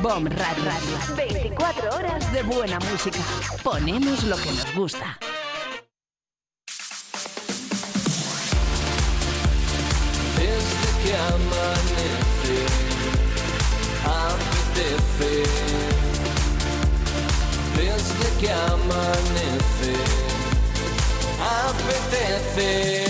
BOM Radio. 24 horas de buena música. Ponemos lo que nos gusta. Desde que amanece, apetece. Desde que amanece, apetece.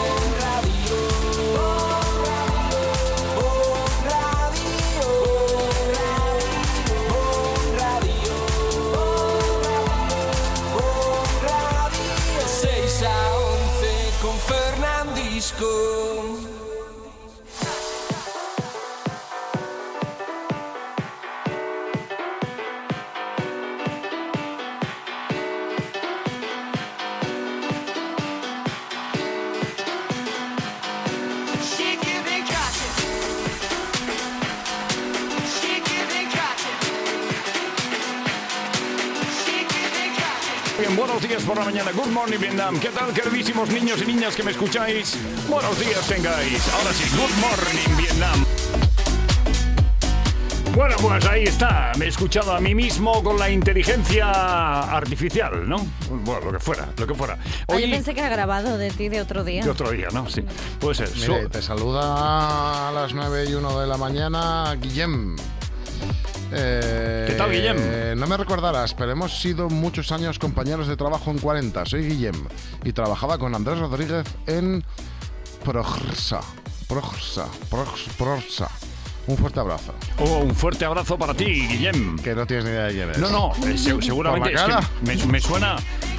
Bien, buenos días por la mañana. Good morning, Vietnam. ¿Qué tal, queridísimos niños y niñas que me escucháis? Buenos días tengáis. Ahora sí, good morning, Vietnam. Bueno, pues ahí está. Me he escuchado a mí mismo con la inteligencia artificial, ¿no? Bueno, lo que fuera. Hoy yo pensé que era grabado de ti de otro día. De otro día, ¿no? Sí. Puede ser. Mire, te saluda a las 9:01 de la mañana, Guillem. ¿Qué tal, Guillem? No me recordarás, pero hemos sido muchos años compañeros de trabajo en 40. Soy Guillem y trabajaba con Andrés Rodríguez en Progsa. Un fuerte abrazo. Oh, un fuerte abrazo para ti, Guillem. Que no tienes ni idea de quién es. No, seguramente es que me suena.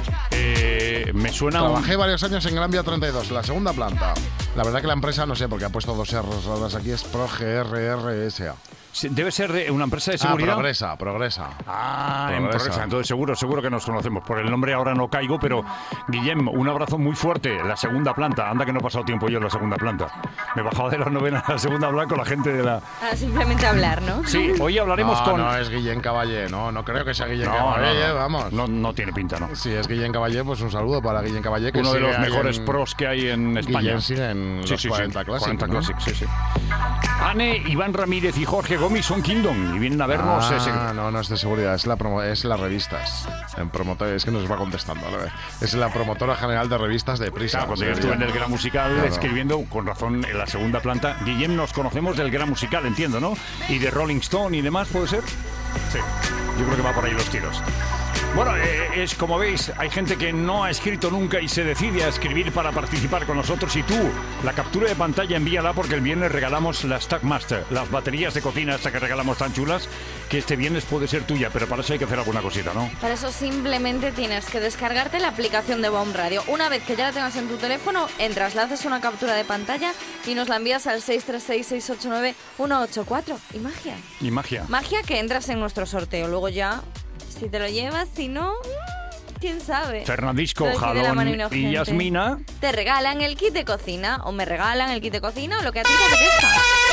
Trabajé varios años en Gran Vía 32, en la segunda planta. La verdad que la empresa, no sé, porque ha puesto 2 R's ahora aquí, es ProGRRSA. Debe ser una empresa de seguridad. Progresa. Progresa. Entonces seguro que nos conocemos. Por el nombre ahora no caigo, pero Guillem, un abrazo muy fuerte. La segunda planta. Anda que no he pasado tiempo yo en la segunda planta. Me bajaba de la novena a la segunda a hablar con la gente de la... Simplemente hablar, ¿no? Sí, hoy hablaremos con... No, es Guillem Caballé. No creo que sea Guillem Caballé, vamos. No tiene pinta, ¿no? Si es Guillem Caballé, pues un saludo para Guillem Caballé. Que uno de los mejores pros que hay en España. Guillem sigue en los 40 Classic. 40 Classic, sí. Anne, Iván Ramírez y Jorge Gómez son Kingdom y vienen a vernos. No es de seguridad, es las revistas. Es que nos va contestando a la vez. Es la promotora general de revistas de Prisa. Claro, cuando yo estuve en el Gran Musical escribiendo, con razón, en la segunda planta. Guillem, nos conocemos del Gran Musical, entiendo, ¿no? Y de Rolling Stone y demás, ¿puede ser? Sí, yo creo que va por ahí los tiros. Bueno, es como veis, hay gente que no ha escrito nunca y se decide a escribir para participar con nosotros. Y tú, la captura de pantalla envíala, porque el viernes regalamos la Stackmaster, las baterías de cocina hasta que regalamos tan chulas, que este viernes puede ser tuya, pero para eso hay que hacer alguna cosita, ¿no? Para eso simplemente tienes que descargarte la aplicación de BOM Radio. Una vez que ya la tengas en tu teléfono, entras, le haces una captura de pantalla y nos la envías al 636-689-184. Y magia. Y magia. Magia que entras en nuestro sorteo. Luego ya... Si te lo llevas, si no, quién sabe. Fernandisco, Jalón y Yasmina te regalan el kit de cocina, o me regalan el kit de cocina, o lo que a ti te apetezca.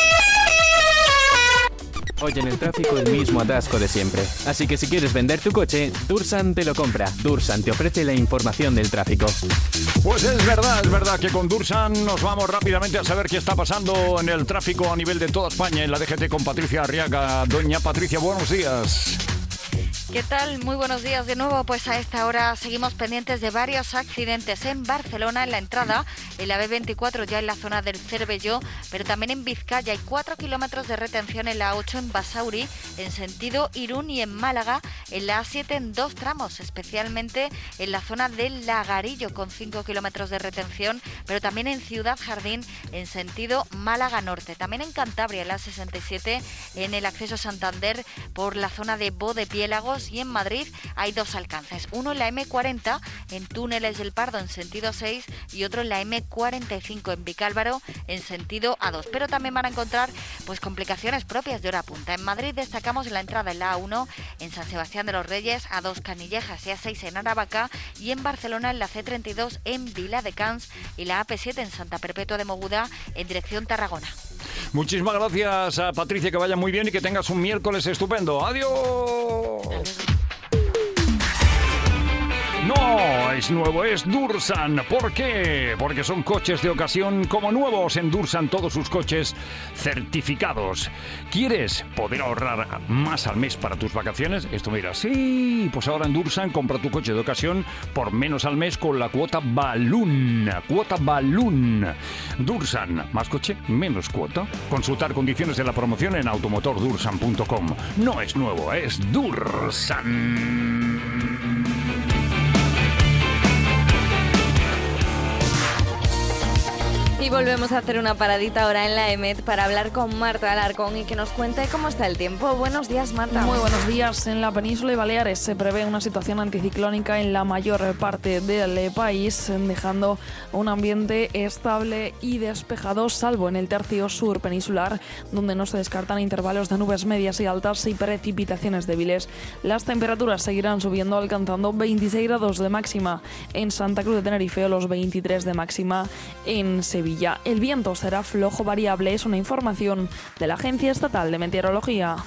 Hoy en el tráfico el mismo atasco de siempre. Así que si quieres vender tu coche, Dursan te lo compra. Dursan te ofrece la información del tráfico. Pues es verdad que con Dursan nos vamos rápidamente a saber qué está pasando en el tráfico a nivel de toda España, en la DGT con Patricia Arriaga. Doña Patricia, buenos días. ¿Qué tal? Muy buenos días de nuevo. Pues a esta hora seguimos pendientes de varios accidentes en Barcelona, en la entrada, en la B24 ya en la zona del Cervelló, pero también en Vizcaya hay 4 kilómetros de retención en la A8 en Basauri, en sentido Irún, y en Málaga, en la A7 en 2 tramos, especialmente en la zona del Lagarillo con 5 kilómetros de retención, pero también en Ciudad Jardín en sentido Málaga Norte. También en Cantabria, en la A67 en el acceso a Santander por la zona de Bodepiélagos, y en Madrid hay 2 alcances, uno en la M40 en Túneles del Pardo en sentido 6 y otro en la M45 en Vicálvaro en sentido A2, pero también van a encontrar pues complicaciones propias de hora punta. En Madrid destacamos en la entrada en la A1 en San Sebastián de los Reyes, A2 Canillejas y A6 en Aravaca, y en Barcelona en la C32 en Viladecans y la AP7 en Santa Perpetua de Mogoda en dirección Tarragona. Muchísimas gracias a Patricia, que vaya muy bien y que tengas un miércoles estupendo. ¡Adiós! No es nuevo, es Dursan. ¿Por qué? Porque son coches de ocasión como nuevos. En Dursan todos sus coches certificados. ¿Quieres poder ahorrar más al mes para tus vacaciones? Esto me dirás, sí, pues ahora en Dursan compra tu coche de ocasión por menos al mes con la cuota Balloon. Cuota Balloon. Dursan, más coche, menos cuota. Consultar condiciones de la promoción en automotordursan.com. No es nuevo, es Dursan. Y volvemos a hacer una paradita ahora en la EMET para hablar con Marta Alarcón y que nos cuente cómo está el tiempo. Buenos días, Marta. Muy buenos días. En la península y Baleares se prevé una situación anticiclónica en la mayor parte del país, dejando un ambiente estable y despejado, salvo en el tercio sur peninsular, donde no se descartan intervalos de nubes medias y altas y precipitaciones débiles. Las temperaturas seguirán subiendo, alcanzando 26 grados de máxima en Santa Cruz de Tenerife o los 23 de máxima en Sevilla. El viento será flojo variable, es una información de la Agencia Estatal de Meteorología.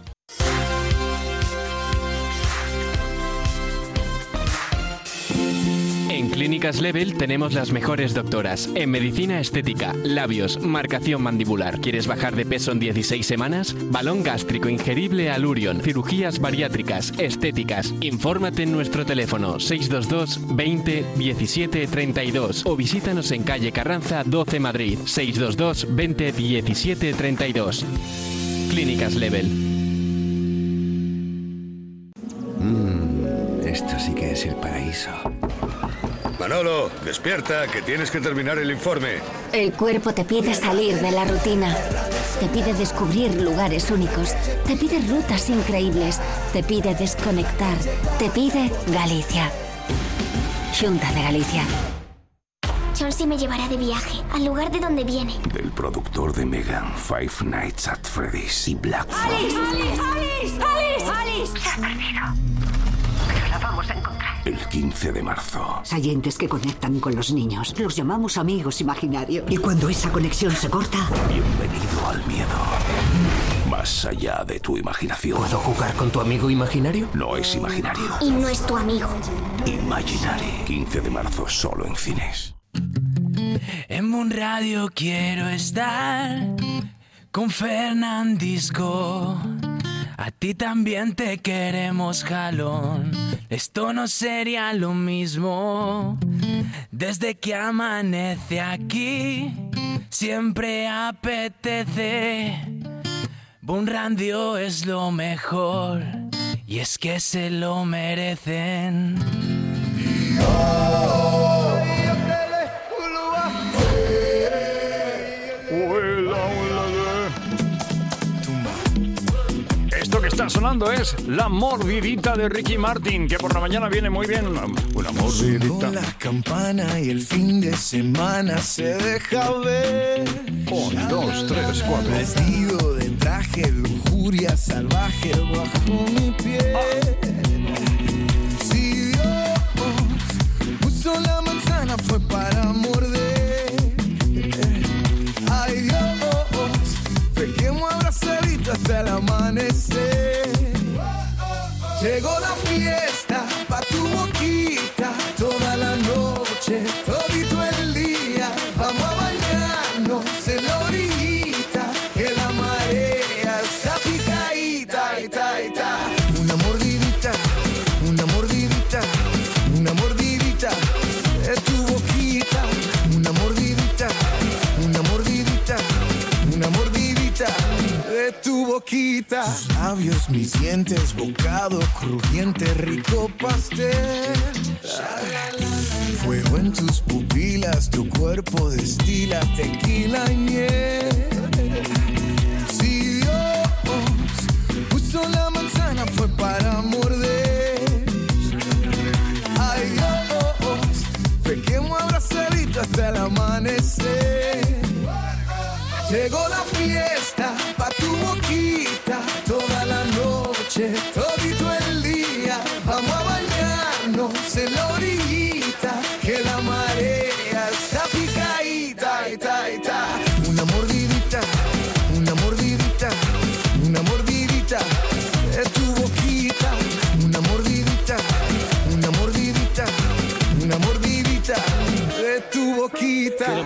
En Clínicas Level tenemos las mejores doctoras en medicina estética, labios, marcación mandibular. ¿Quieres bajar de peso en 16 semanas? Balón gástrico ingerible Alurion, cirugías bariátricas, estéticas. Infórmate en nuestro teléfono 622 20 17 32 o visítanos en calle Carranza 12 Madrid 622 20 17 32. Clínicas Level. Esto sí que es el paraíso. Manolo, despierta, que tienes que terminar el informe. El cuerpo te pide salir de la rutina. Te pide descubrir lugares únicos. Te pide rutas increíbles. Te pide desconectar. Te pide Galicia. Xunta de Galicia. Chelsea me llevará de viaje, al lugar de donde viene. Del productor de Megan, Five Nights at Freddy's y Black Phone. ¡Alice! ¡Alice! ¡Alice! ¡Alice! Se ha perdido. Pero la vamos a encontrar. El 15 de marzo. Sayentes que conectan con los niños. Los llamamos amigos imaginarios. Y cuando esa conexión se corta... Bienvenido al miedo. Más allá de tu imaginación. ¿Puedo jugar con tu amigo imaginario? No es imaginario. Y no es tu amigo. Imaginary. 15 de marzo solo en cines. En Boom Radio quiero estar con Fernandisco. A ti también te queremos, jalón. Esto no sería lo mismo. Desde que amanece aquí, siempre apetece. Boom Radio es lo mejor, y es que se lo merecen. Esto que está sonando es La Mordidita de Ricky Martin, que por la mañana viene muy bien. Una mordidita. Sonó la campana y el fin de semana se deja ver. 1, 2, 3, 4. Vestido de traje, lujuria salvaje bajo mi piel. Si Dios puso la manzana fue para morder. Ay Dios, pequemos abrazaditos hasta el amanecer. Llegó la fiesta pa' tu boquita, toda la noche, todito el día. Vamos a bañarnos en la orillita, que la marea está picadita, ita, ita. Una mordidita, una mordidita, una mordidita de tu boquita. Una mordidita, una mordidita, una mordidita de tu boquita. Tus labios, mis dientes, bocado crujiente, rico pastel. Fuego en tus pupilas, tu cuerpo destila tequila y miel. Si Dios puso la manzana fue para morder. Ay Dios, pequemos abrazaditos hasta el amanecer. Llegó la fiesta pa' tu boquita, toda la noche, todito el día. Vamos a bañarnos en la orillita, que la marea está picadita, ita, ita. Una mordidita, una mordidita, una mordidita de tu boquita. Una mordidita, una mordidita,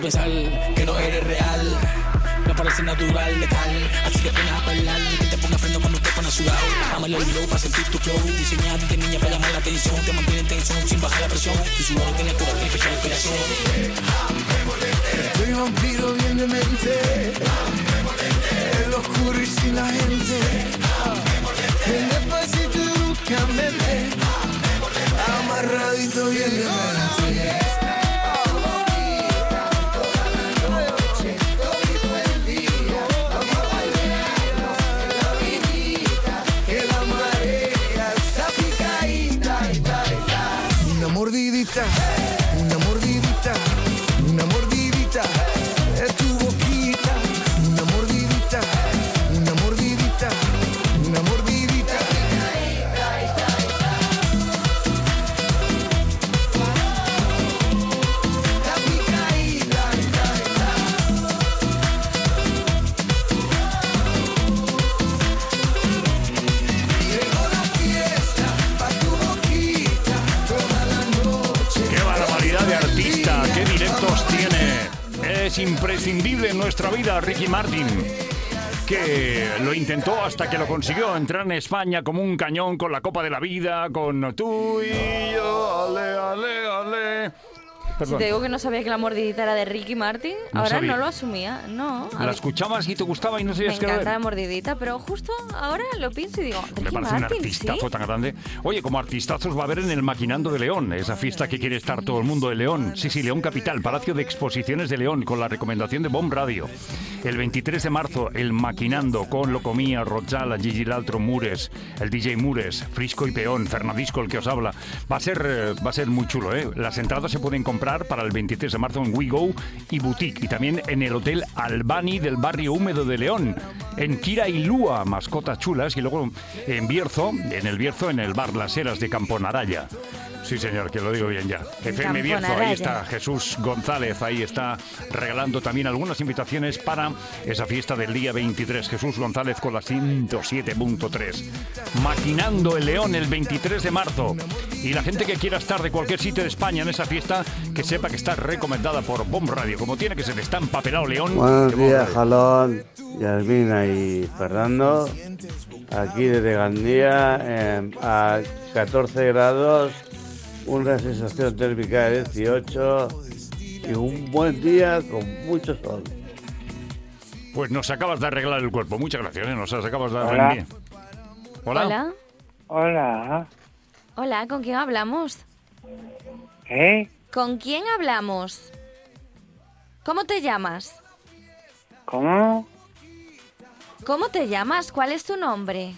pensar que no eres real. No parece natural, letal. Así que pones a bailar, que te ponga freno cuando te pones sudado. Ámalo el flow para sentir tu flow. Diseñado de niña para llamar la atención. Te mantiene en tensión sin bajar la presión. Tu sudor tiene cura y fecha el corazón. Estoy vampiro bien de mente. En lo oscuro y sin la gente. En despacito y bruscamente. Amarradito bien de mente. Una mordidita, una mordidita, es tu boquita. Una mordidita, una mordidita, una mordidita. La picadita. Llegó la fiesta pa' tu boquita, toda la noche. ¡Qué barbaridad de artista! ¡Qué directos tiene! Es imprescindible en nuestra vida Ricky Martin, que lo intentó hasta que lo consiguió, entrar en España como un cañón con la Copa de la Vida, con tú y yo, ale, ale, ale. Si Perdón. te digo que no sabía que la mordidita era de Ricky Martin, No ahora sabía. no lo asumía. No. a La ver, escuchabas y te gustaba y no me sabías qué encanta era. la mordidita, pero justo ahora lo pienso y digo, Me Ricky parece un Martin, artistazo ¿sí? tan grande. Oye, como artistazos va a haber en el Maquinando de León, esa fiesta que quiere estar todo el mundo de León. Sí, León Capital, Palacio de Exposiciones de León, con la recomendación de Bomb Radio. El 23 de marzo, el Maquinando, con Locomía, Rochala, Gigi Laltro, Mures, el DJ Mures, Frisco y Peón, Fernandisco, el que os habla. Va a ser muy chulo, ¿eh? Las entradas se pueden comprar para el 23 de marzo en WeGo y Boutique, y también en el Hotel Albani del barrio húmedo de León, en Kira y Lúa, mascotas chulas, y luego en Bierzo, en el bar Las Heras de Camponaraya. Sí, señor, que lo digo bien ya. FM Bierzo, ahí está Jesús González, ahí está regalando también algunas invitaciones para esa fiesta del día 23. Jesús González con la 107.3. Maquinando el León el 23 de marzo. Y la gente que quiera estar de cualquier sitio de España en esa fiesta, que sepa que está recomendada por Bomb Radio. Como tiene que ser, está empapelado León. Buenos de Bomb días, Radio. Jalón, Yasmina y Fernando. Aquí desde Gandía, a 14 grados, una sensación térmica de 18 y un buen día con mucho sol. Pues nos acabas de arreglar el cuerpo. Muchas gracias, ¿eh? Nos acabas de Hola. arreglar bien. Hola. Hola. Hola. Hola, ¿con quién hablamos? ¿Con quién hablamos? ¿Cómo te llamas? ¿Cómo? ¿Cómo te llamas? ¿Cuál es tu nombre?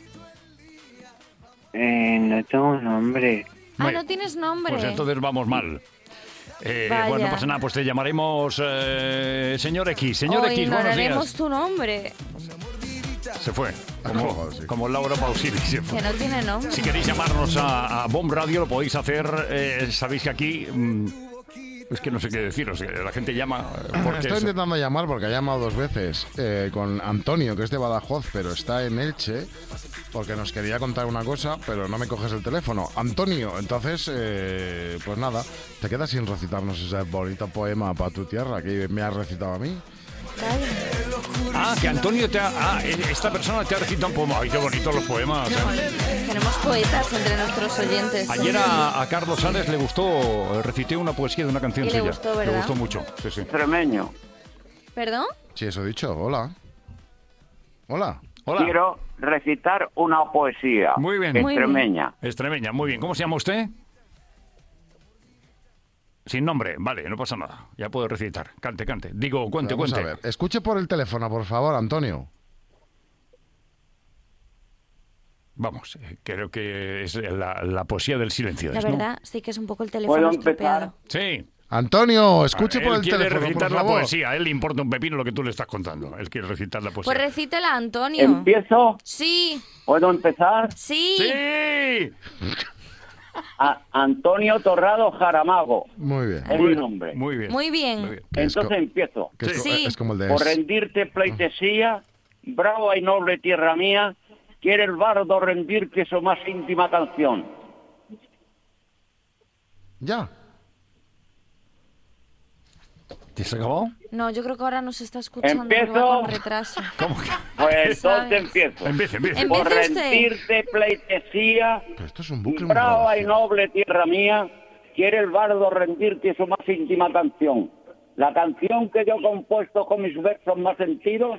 No tengo nombre. Ah, no tienes nombre. Pues entonces vamos mal. Vaya. Bueno, no pasa nada, pues te llamaremos señor X. Señor Hoy X, buenos ignoraremos días. tu nombre. Se fue, como Laura Pausini. Se fue. Que no tiene nombre. Si queréis llamarnos a Bomb Radio, lo podéis hacer. Sabéis que aquí... es que no sé qué deciros. La gente llama... porque Estoy intentando llamar porque ha llamado 2 veces con Antonio, que es de Badajoz, pero está en Elche, porque nos quería contar una cosa, pero no me coges el teléfono. Antonio, entonces, pues nada, te quedas sin recitarnos ese bonito poema para tu tierra que me has recitado a mí. Ah, que Antonio esta persona te ha recitado un poema. Ay, qué bonitos los poemas. Tenemos poetas entre nuestros oyentes. Ayer a Carlos Sales le gustó, recité una poesía de una canción Y le suya. gustó, ¿verdad? Le gustó mucho. Sí, sí. Extremeño. ¿Perdón? Sí, eso he dicho. Hola. Hola. Hola. Quiero recitar una poesía. Muy bien. Extremeña. Extremeña, muy bien. ¿Cómo se llama usted? Sin nombre, vale, no pasa nada. Ya puedo recitar. Cante. Digo, cuente. Vamos a ver. Escuche por el teléfono, por favor, Antonio. Vamos, creo que es la poesía del silencio. La ¿no? verdad, sí que es un poco el teléfono estropeado. Sí. Antonio, escuche Él por el quiere teléfono, recitar por la favor. poesía. A él le importa un pepino lo que tú le estás contando. Él quiere recitar la poesía. Pues recítela, Antonio. ¿Empiezo? Sí. ¿Puedo empezar? Sí. ¡Sí! Antonio Torrado Jaramago. Muy bien. Es mi nombre. Muy bien. Muy bien. Entonces empiezo. Es como el de... Por rendirte pleitesía, brava y noble tierra mía, quiere el bardo rendirte su más íntima canción. Ya. ¿Te has acabado? No, yo creo que ahora nos está escuchando ¿Empiezo? con retraso. ¿Cómo que? Pues entonces ¿Sabes? empiezo. Empiece. Por Empiece usted. rendirte pleitesía, Pero esto es un bucle muy brava raro. y noble tierra mía, quiere el bardo rendirte su más íntima canción. La canción que yo he compuesto con mis versos más sentidos.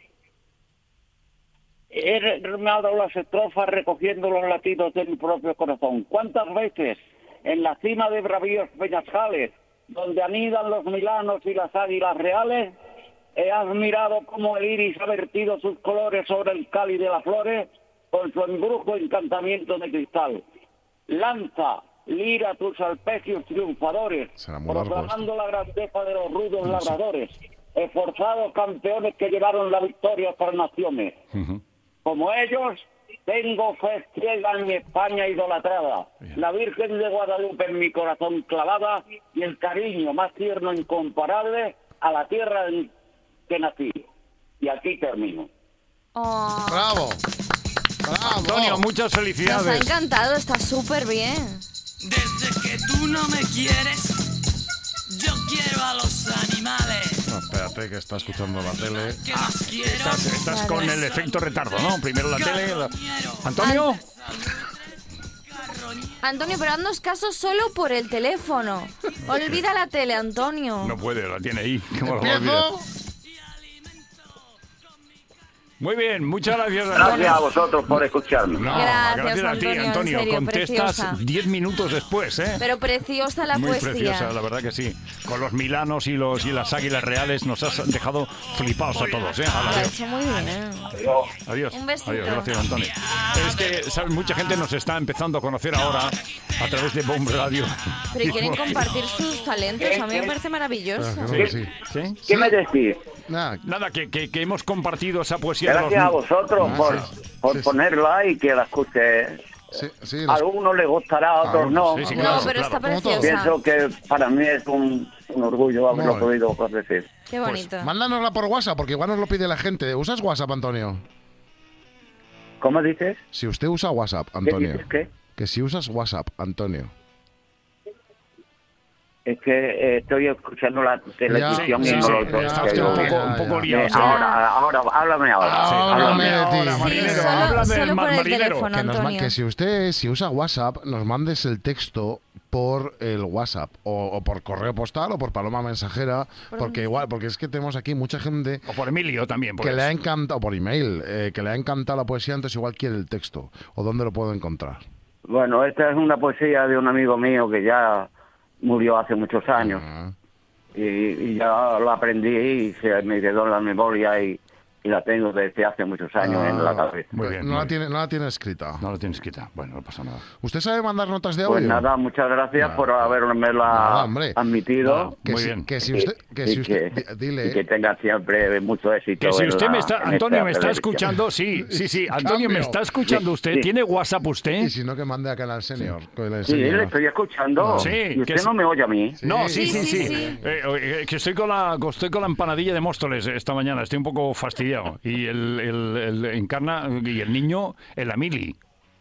He rimado las estrofas recogiendo los latidos de mi propio corazón. ¿Cuántas veces en la cima de bravíos peñascales, donde anidan los milanos y las águilas reales, he admirado cómo el iris ha vertido sus colores sobre el cáliz de las flores con su embrujo encantamiento de cristal? Lanza, lira tus arpegios triunfadores, Será muy largo proclamando la grandeza de los rudos labradores, esforzados campeones que llevaron la victoria a otras naciones. Como ellos, tengo fe ciega en mi España idolatrada, la Virgen de Guadalupe en mi corazón clavada y el cariño más tierno e incomparable a la tierra en que nací. Y aquí termino. Oh, ¡Bravo! ¡Bravo! Antonio, muchas nos ha felicidades. encantado, está súper bien. Desde que tú no me quieres, yo quiero a los animales. No, espérate, que está escuchando la tele. Que los quiero. Estás con el efecto retardo, ¿no? Primero la tele... ¿Antonio? Antonio, pero haznos caso solo por el teléfono. Olvida la tele, Antonio. No puede, la tiene ahí. ¿Cómo lo va a olvidar? Muy bien, muchas gracias, Antonio. Gracias a vosotros por escucharme. No, Gracias, a ti, Antonio, en Antonio. serio, Contestas preciosa. 10 minutos después, ¿eh? Pero preciosa la Muy poesía. preciosa, la verdad que sí. Con los milanos y las águilas reales nos has dejado flipados a todos, ¿eh? Lo ha Adiós. hecho muy bien. Adiós. Un besito. Adiós, gracias, Antonio. Es que, ¿sabes? Mucha gente nos está empezando a conocer ahora a través de Bomb Radio. Pero quieren compartir sus talentos. A mí me parece maravilloso. Sí. ¿Qué me decís? Nada, que hemos compartido esa poesía Gracias de a los... vosotros por ponerla y que la escuche. A algunos les gustará, a otros no. Sí, No, pero está preciosa. Pienso que para mí es un orgullo haberlo podido decir. Qué bonito. Mándanosla por WhatsApp, porque igual nos lo pide la gente. ¿Usas WhatsApp, Antonio? ¿Cómo dices? Si usted usa WhatsApp, Antonio. dices, qué? Que si usas WhatsApp, Antonio. Es que estoy escuchando la televisión y no lo estoy. Un poco liado. Ahora, háblame ahora. Háblame de ti. Marinero, habla del marinero. Que si usted, si usa WhatsApp, nos mandes el texto por el WhatsApp o por correo postal o por paloma mensajera, porque es que tenemos aquí mucha gente o por Emilio también que le ha encantado, o por email, que le ha encantado la poesía, entonces igual quiere el texto. ¿O dónde lo puedo encontrar? Bueno, esta es una poesía de un amigo mío que ya murió hace muchos años y ya lo aprendí y se me quedó en la memoria y la tengo desde hace muchos años en la cabeza. Muy bien. No la tiene escrita. No la tiene escrita. Bueno, no pasa nada. ¿Usted sabe mandar notas de audio? Pues nada, muchas gracias por haberme admitido. Muy bien. Que si usted, dile. Y que tenga siempre mucho éxito. Que si usted me está, Antonio, me está televisión. escuchando, sí. Antonio, ¿me está escuchando usted? Sí. ¿Tiene WhatsApp usted? Y si no, que mande a Canal Senior. Sí, le estoy escuchando. Sí, y usted no me oye a mí. No, sí. Que estoy con la empanadilla de Móstoles esta mañana. Estoy un poco fastidiado. Y el Encarna y el niño, el Amili.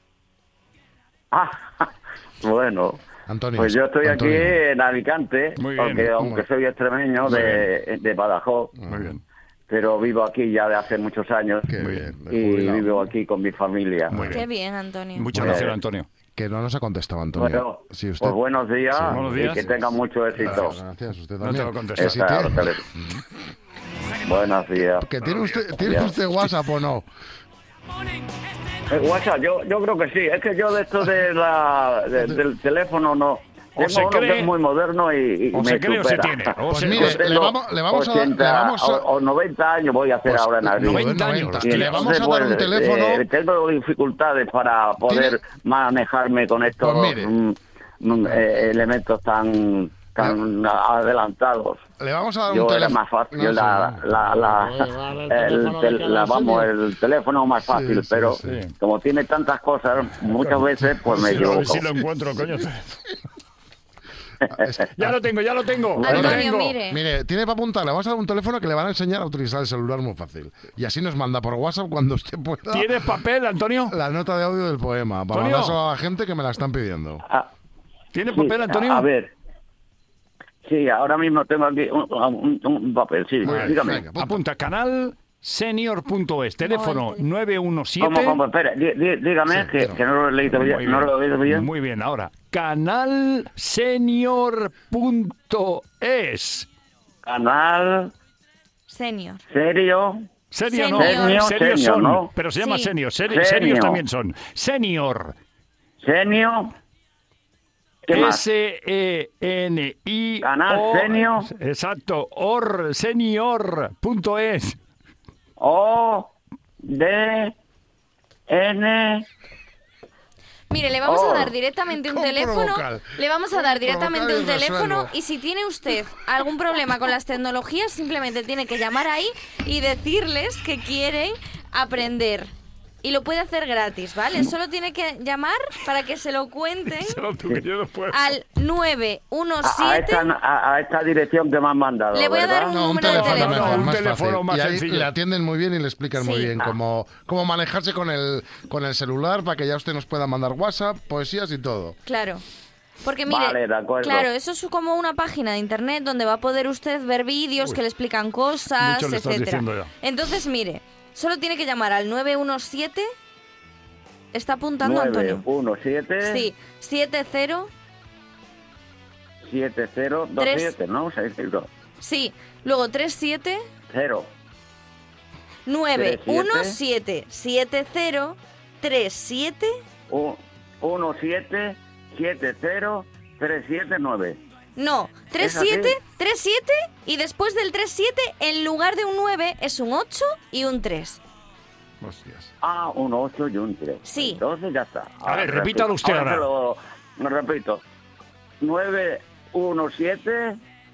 Bueno. Antonio, pues yo estoy Antonio. aquí en Alicante, Muy bien, porque aunque soy extremeño de Badajoz, pero vivo aquí ya de hace muchos años y vivo aquí con mi familia. Qué bien, Antonio. Muchas gracias, Antonio. Que no nos ha contestado, Antonio. Bueno, si usted... pues buenos días, buenos días. Y que tenga mucho éxito. Gracias, usted No también. te lo contesto. Buenos días. ¿Que tiene usted WhatsApp o no? WhatsApp, yo creo que sí. Es que yo de esto del teléfono no. Tengo uno que es muy moderno y o me se cree supera. o se tiene. Pues mire, le vamos a dar... O 90 años voy a hacer ahora en abril. 90 años. Y le vamos a dar un teléfono... tengo dificultades para poder manejarme con estos elementos tan adelantados. Le vamos a dar yo un era teléfono. más fácil el teléfono más fácil, pero como tiene tantas cosas, muchas veces pues me equivoco. Si lo encuentro, coño. Ya lo tengo. Antonio, mire, tiene para apuntar, le vamos a dar un teléfono que le van a enseñar a utilizar el celular muy fácil. Y así nos manda por WhatsApp cuando usted pueda. ¿Tienes papel, Antonio? La nota de audio del poema, para mandárselo a la gente que me la están pidiendo. ¿Tiene papel, Antonio? A ver. Sí, ahora mismo tengo aquí un papel, sí, dígame. Venga, apunta, canal senior.es, teléfono 917... ¿Cómo? Espera, dígame, sí, que no lo he leído bien. No lo he leído bien. Muy bien, ahora, canal senior.es. Canal... Senior. ¿Serio? Serio no, Senior, serios son, ¿no? pero se llama Sí. senior, Senior. serios también son. Senior. ¿Senior? ¿Qué más? SENI. Canal Senior. Exacto, senior.es. O-D-N... Mire, le vamos a dar directamente un teléfono. Le vamos a dar directamente un teléfono y si tiene usted algún problema con las tecnologías, simplemente tiene que llamar ahí y decirles que quieren aprender. Y lo puede hacer gratis, ¿vale? Solo tiene que llamar para que se lo cuenten al 917... A esta dirección que me han mandado, Le voy a dar ¿verdad? un número de teléfono. Más teléfono fácil. más y ahí sencillo. le atienden muy bien y le explican muy Sí. bien cómo manejarse con el celular para que ya usted nos pueda mandar WhatsApp, poesías y todo. Claro. Porque mire, Vale, de acuerdo. claro, eso es como una página de internet donde va a poder usted ver vídeos que le explican cosas, mucho le estás etcétera. diciendo ya. Entonces, mire, solo tiene que llamar al 917. ¿Está apuntando, Antonio? 917... Sí, 70... 7027, ¿no? 60. Sí, luego 37 0. 917 70 37 1770379. No, ¿Es así? 37 y después del 37 en lugar de un 9 es un 8 y un 3. Hostias. Ah, un 8 y un 3. Sí. Entonces ya está. A ver, repítalo usted ahora. Me repito. 917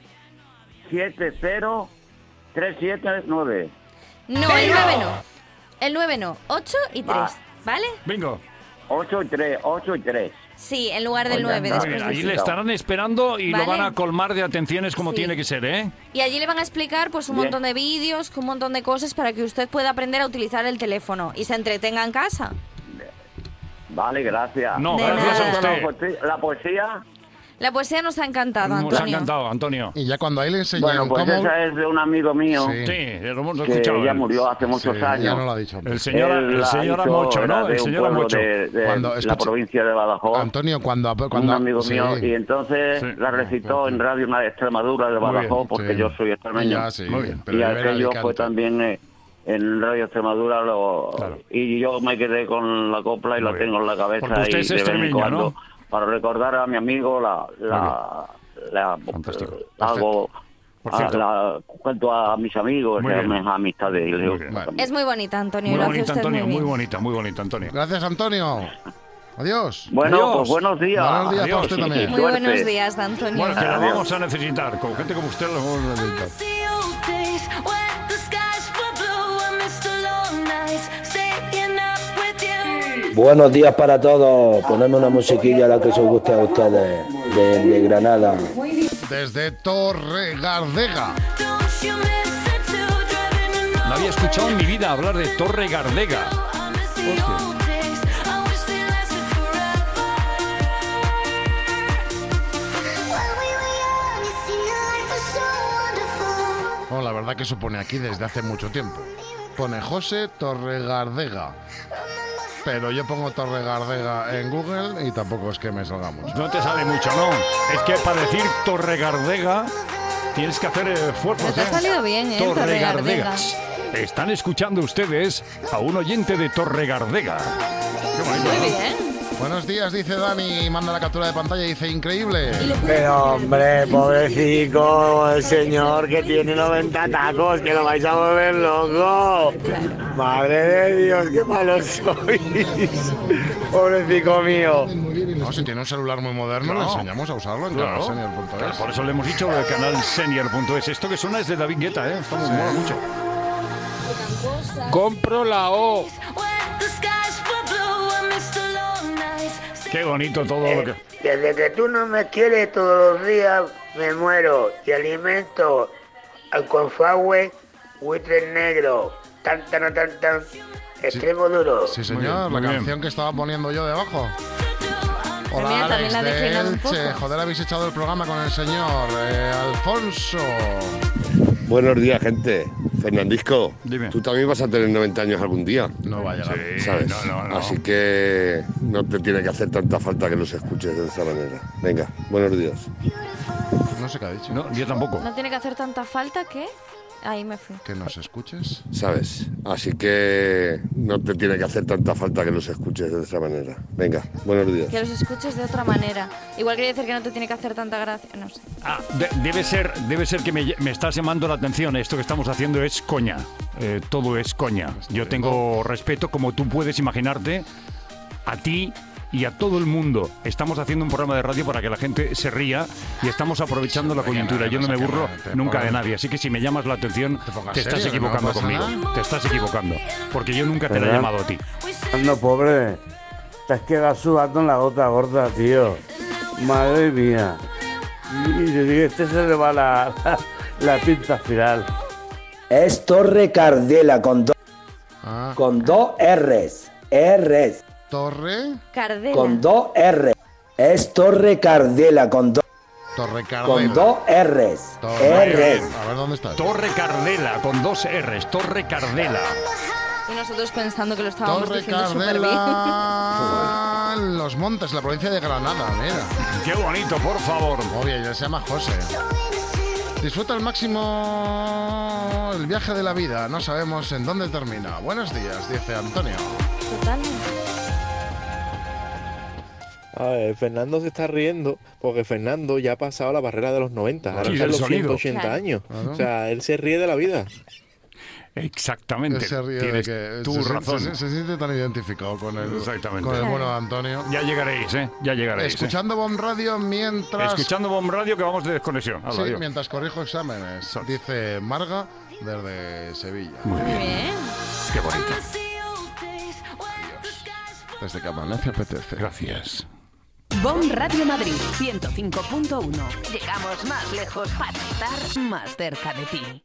70379. No, el 9 no. El 9 no, 8 y 3, Va. ¿vale? Bingo. 8 y 3, 8 y 3. Sí, en lugar del Oiga, 9 está después Bien, del allí 7. le estarán esperando y Vale. lo van a colmar de atenciones como Sí. tiene que ser, ¿eh? Y allí le van a explicar pues un Bien. montón de vídeos, un montón de cosas para que usted pueda aprender a utilizar el teléfono y se entretenga en casa. Vale, gracias. No, De gracias nada. a usted. La poesía. La poesía nos ha encantado, Nos ha Antonio. encantado, Antonio. Y ya cuando ahí le enseñan Bueno, pues cómo... esa es de un amigo mío Sí. Sí, lo hemos que escuchado. ya él. murió hace muchos Sí, años. ya no lo ha dicho. El señor Él la hizo, Amocho, era ¿no? de El un señor pueblo Amocho. de Cuando la escuche- provincia de Badajoz. Antonio, cuando Un amigo sí. mío, y entonces Sí. la recitó en Radio Una de Extremadura de Muy bien, Badajoz, porque sí. yo soy extremeño. Ya, sí, Muy bien. pero Y vive en aquello Alicante. fue también en Radio Extremadura, Claro. y yo me quedé con la copla y Muy la bien. tengo en la cabeza. Porque usted y es de vez en extremeño, cuando, ¿no? para recordar a mi amigo, Fantástico. hago... Por cierto. Cuento a mis amigos, Muy a bien. mis amistades. Y les digo, Muy bien. Vale. Es muy bonita, Antonio, y Muy lo hace bonita, usted Antonio, muy muy bien. bonita, Antonio. Gracias, Antonio. Adiós. Bueno, Adiós. pues buenos días. Buenos días Adiós. para usted también. Muy Suerte. buenos días, Antonio. Bueno, que lo Adiós. vamos a necesitar. Con gente como usted lo vamos a necesitar. Buenos días para todos. Ponedme una musiquilla la que os guste a ustedes, de Granada. Desde Torregardega. No había escuchado en mi vida hablar de Torre Gardega. Hostia. Bueno, la verdad que eso pone aquí desde hace mucho tiempo. Pone José Torregardega. Pero yo pongo Torregardega en Google y tampoco es que me salga mucho. No te sale mucho, ¿no? Es que para decir Torre Gardega tienes que hacer esfuerzos. Te ha salido bien, ¿eh? Torre Gardega. Gardega. Están escuchando ustedes a un oyente de Torre Gardega. Qué bonito, Muy ¿no? bien. Buenos días, dice Dani, manda la captura de pantalla y dice increíble. Pero hombre, pobrecito, el señor que tiene 90 tacos, que lo vais a volver loco. Madre de Dios, qué malos sois. Pobrecito mío. No, si tiene un celular muy moderno, Claro. le enseñamos a usarlo en Claro. canalsenior.es. Claro, por eso le hemos dicho el canal senior.es. Esto que suena es de David Guetta, ¿eh? Estamos mola mucho. Compro la O. Qué bonito todo lo que... Desde que tú no me quieres todos los días, me muero. Te alimento al confagüe, buitre negro. Tan, tan, tan, tan. Extremo duro. Sí, señor, Muy la bien. canción que estaba poniendo yo debajo. Hola, mira, también la ha declinado un poco. Joder, habéis echado el programa con el señor Alfonso. Buenos días, gente. Fernandisco, Dime. tú también vas a tener 90 años algún día. No vaya a Sí, ¿sabes? no. Así que no te tiene que hacer tanta falta que los escuches de esa manera. Venga, buenos días. No sé qué ha dicho. No, yo tampoco. No tiene que hacer tanta falta que... Ahí me fui. Que nos escuches. ¿Sabes? Así que no te tiene que hacer tanta falta que los escuches de esa manera. Venga, buenos días. Que los escuches de otra manera. Igual quiere decir que no te tiene que hacer tanta gracia. No sé. Ah, debe ser que me estás llamando la atención. Esto que estamos haciendo es coña. Todo es coña. Yo tengo respeto, como tú puedes imaginarte, a ti y a todo el mundo. Estamos haciendo un programa de radio para que la gente se ría y estamos aprovechando la coyuntura. Yo no me burlo nunca de nadie. Así que si me llamas la atención, te estás equivocando conmigo. Te estás equivocando. Porque yo nunca te la he llamado a ti. Ando, pobre. Te has quedado sudando en la gota gorda, tío. Madre mía. Y este se le va la pinta final. Es Torre Cardela con dos R's. R's. Torre Cardela. Con dos R. Es Torre Cardela con dos. Torre Cardela. Con dos R's. R's. A ver dónde está. Torre Cardela con dos R's. Torre Cardela. Y nosotros pensando que lo estábamos Torre diciendo súper Cardela. Los Montes, la provincia de Granada, mira. Qué bonito, por favor. Obvio, ya se llama José. Disfruta al máximo el viaje de la vida. No sabemos en dónde termina. Buenos días, dice Antonio. Totalmente. A ver, Fernando se está riendo porque Fernando ya ha pasado la barrera de los 90, ahora Sí, está en del los sonido. 180 Claro. años. Claro. O sea, él se ríe de la vida. Exactamente. Se ríe Tienes de que tu razón. se siente tan identificado con el Exactamente. bueno de Antonio. Ya llegaréis, ¿eh? Ya llegaréis. Escuchando Bomb Radio mientras... Escuchando Bomb Radio que vamos de desconexión. Sí, Adiós. mientras corrijo exámenes. Dice Marga desde Sevilla. Muy bien. Bien. Qué bonito. Desde que amanece apetece. Gracias. Bomb Radio Madrid 105.1. Llegamos más lejos para estar más cerca de ti.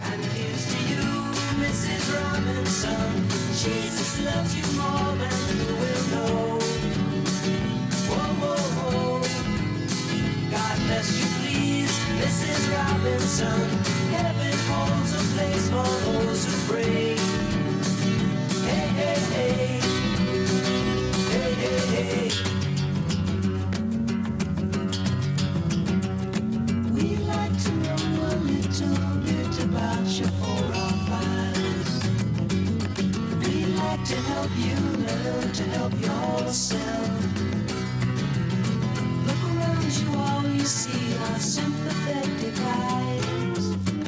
Mrs. Robinson, Jesus loves you more than you will know. Whoa, whoa, whoa. God bless you, please, Mrs. Robinson. Heaven holds a place for those who pray. Hey, hey, hey. Hey, hey, hey. We'd like to know a little bit about your 4 or 5. We'd like to help you learn to help yourself. Look around you, all you see are sympathetic eyes.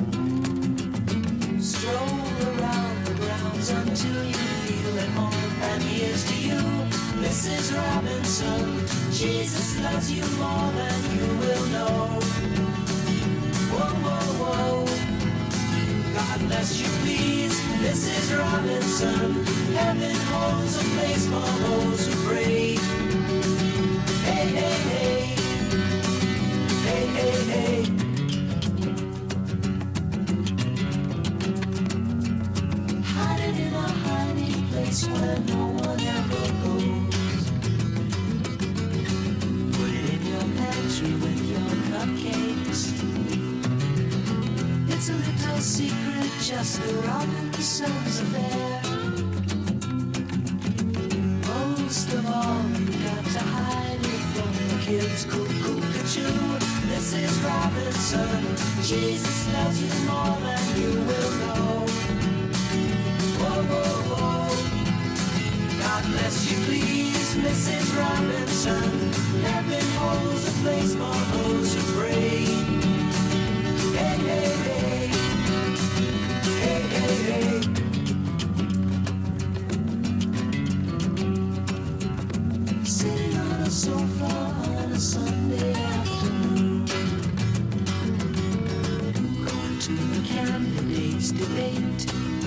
Stroll around the grounds until you feel at home. And here's to you, Mrs. Robinson. Jesus loves you more than you will know. Whoa, whoa, whoa. God bless you, please, Mrs. Robinson. Heaven holds a place for those who pray. Hey, hey, hey. Hey, hey, hey. Hide it in a hiding place where no one ever goes. Put it in your pantry with your cupcakes. It's a little secret, just the Robinsons affair. Most of all, you got to hide it from the kids. Cuckoo-cuckoo, Mrs. Robinson. Jesus loves you more than you will know. Whoa, whoa, whoa. God bless you, please, Mrs. Robinson. Heaven holds a place for those who pray. Hey, hey, hey. Hey, hey, hey. Sitting on a sofa on a Sunday afternoon, going to the candidates' debate.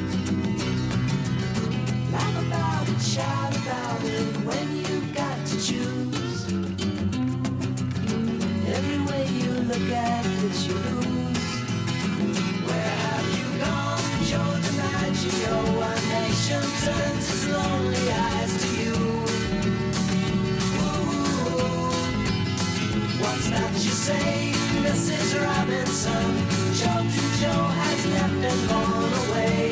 Laugh about it, shout about it when you've got to choose. Every way you look at it, you lose. Where have you gone, Joe DiMaggio? Our nation turns its lonely eyes to you. Ooh, say Mrs. Robinson, Joe to Joe has left and gone away.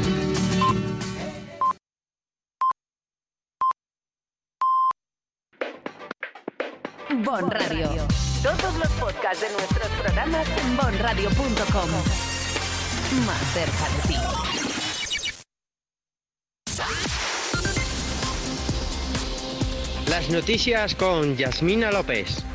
Bon Radio. Todos los podcasts de nuestros programas en bonradio.com. Más cerca de ti. Las noticias con Yasmina López.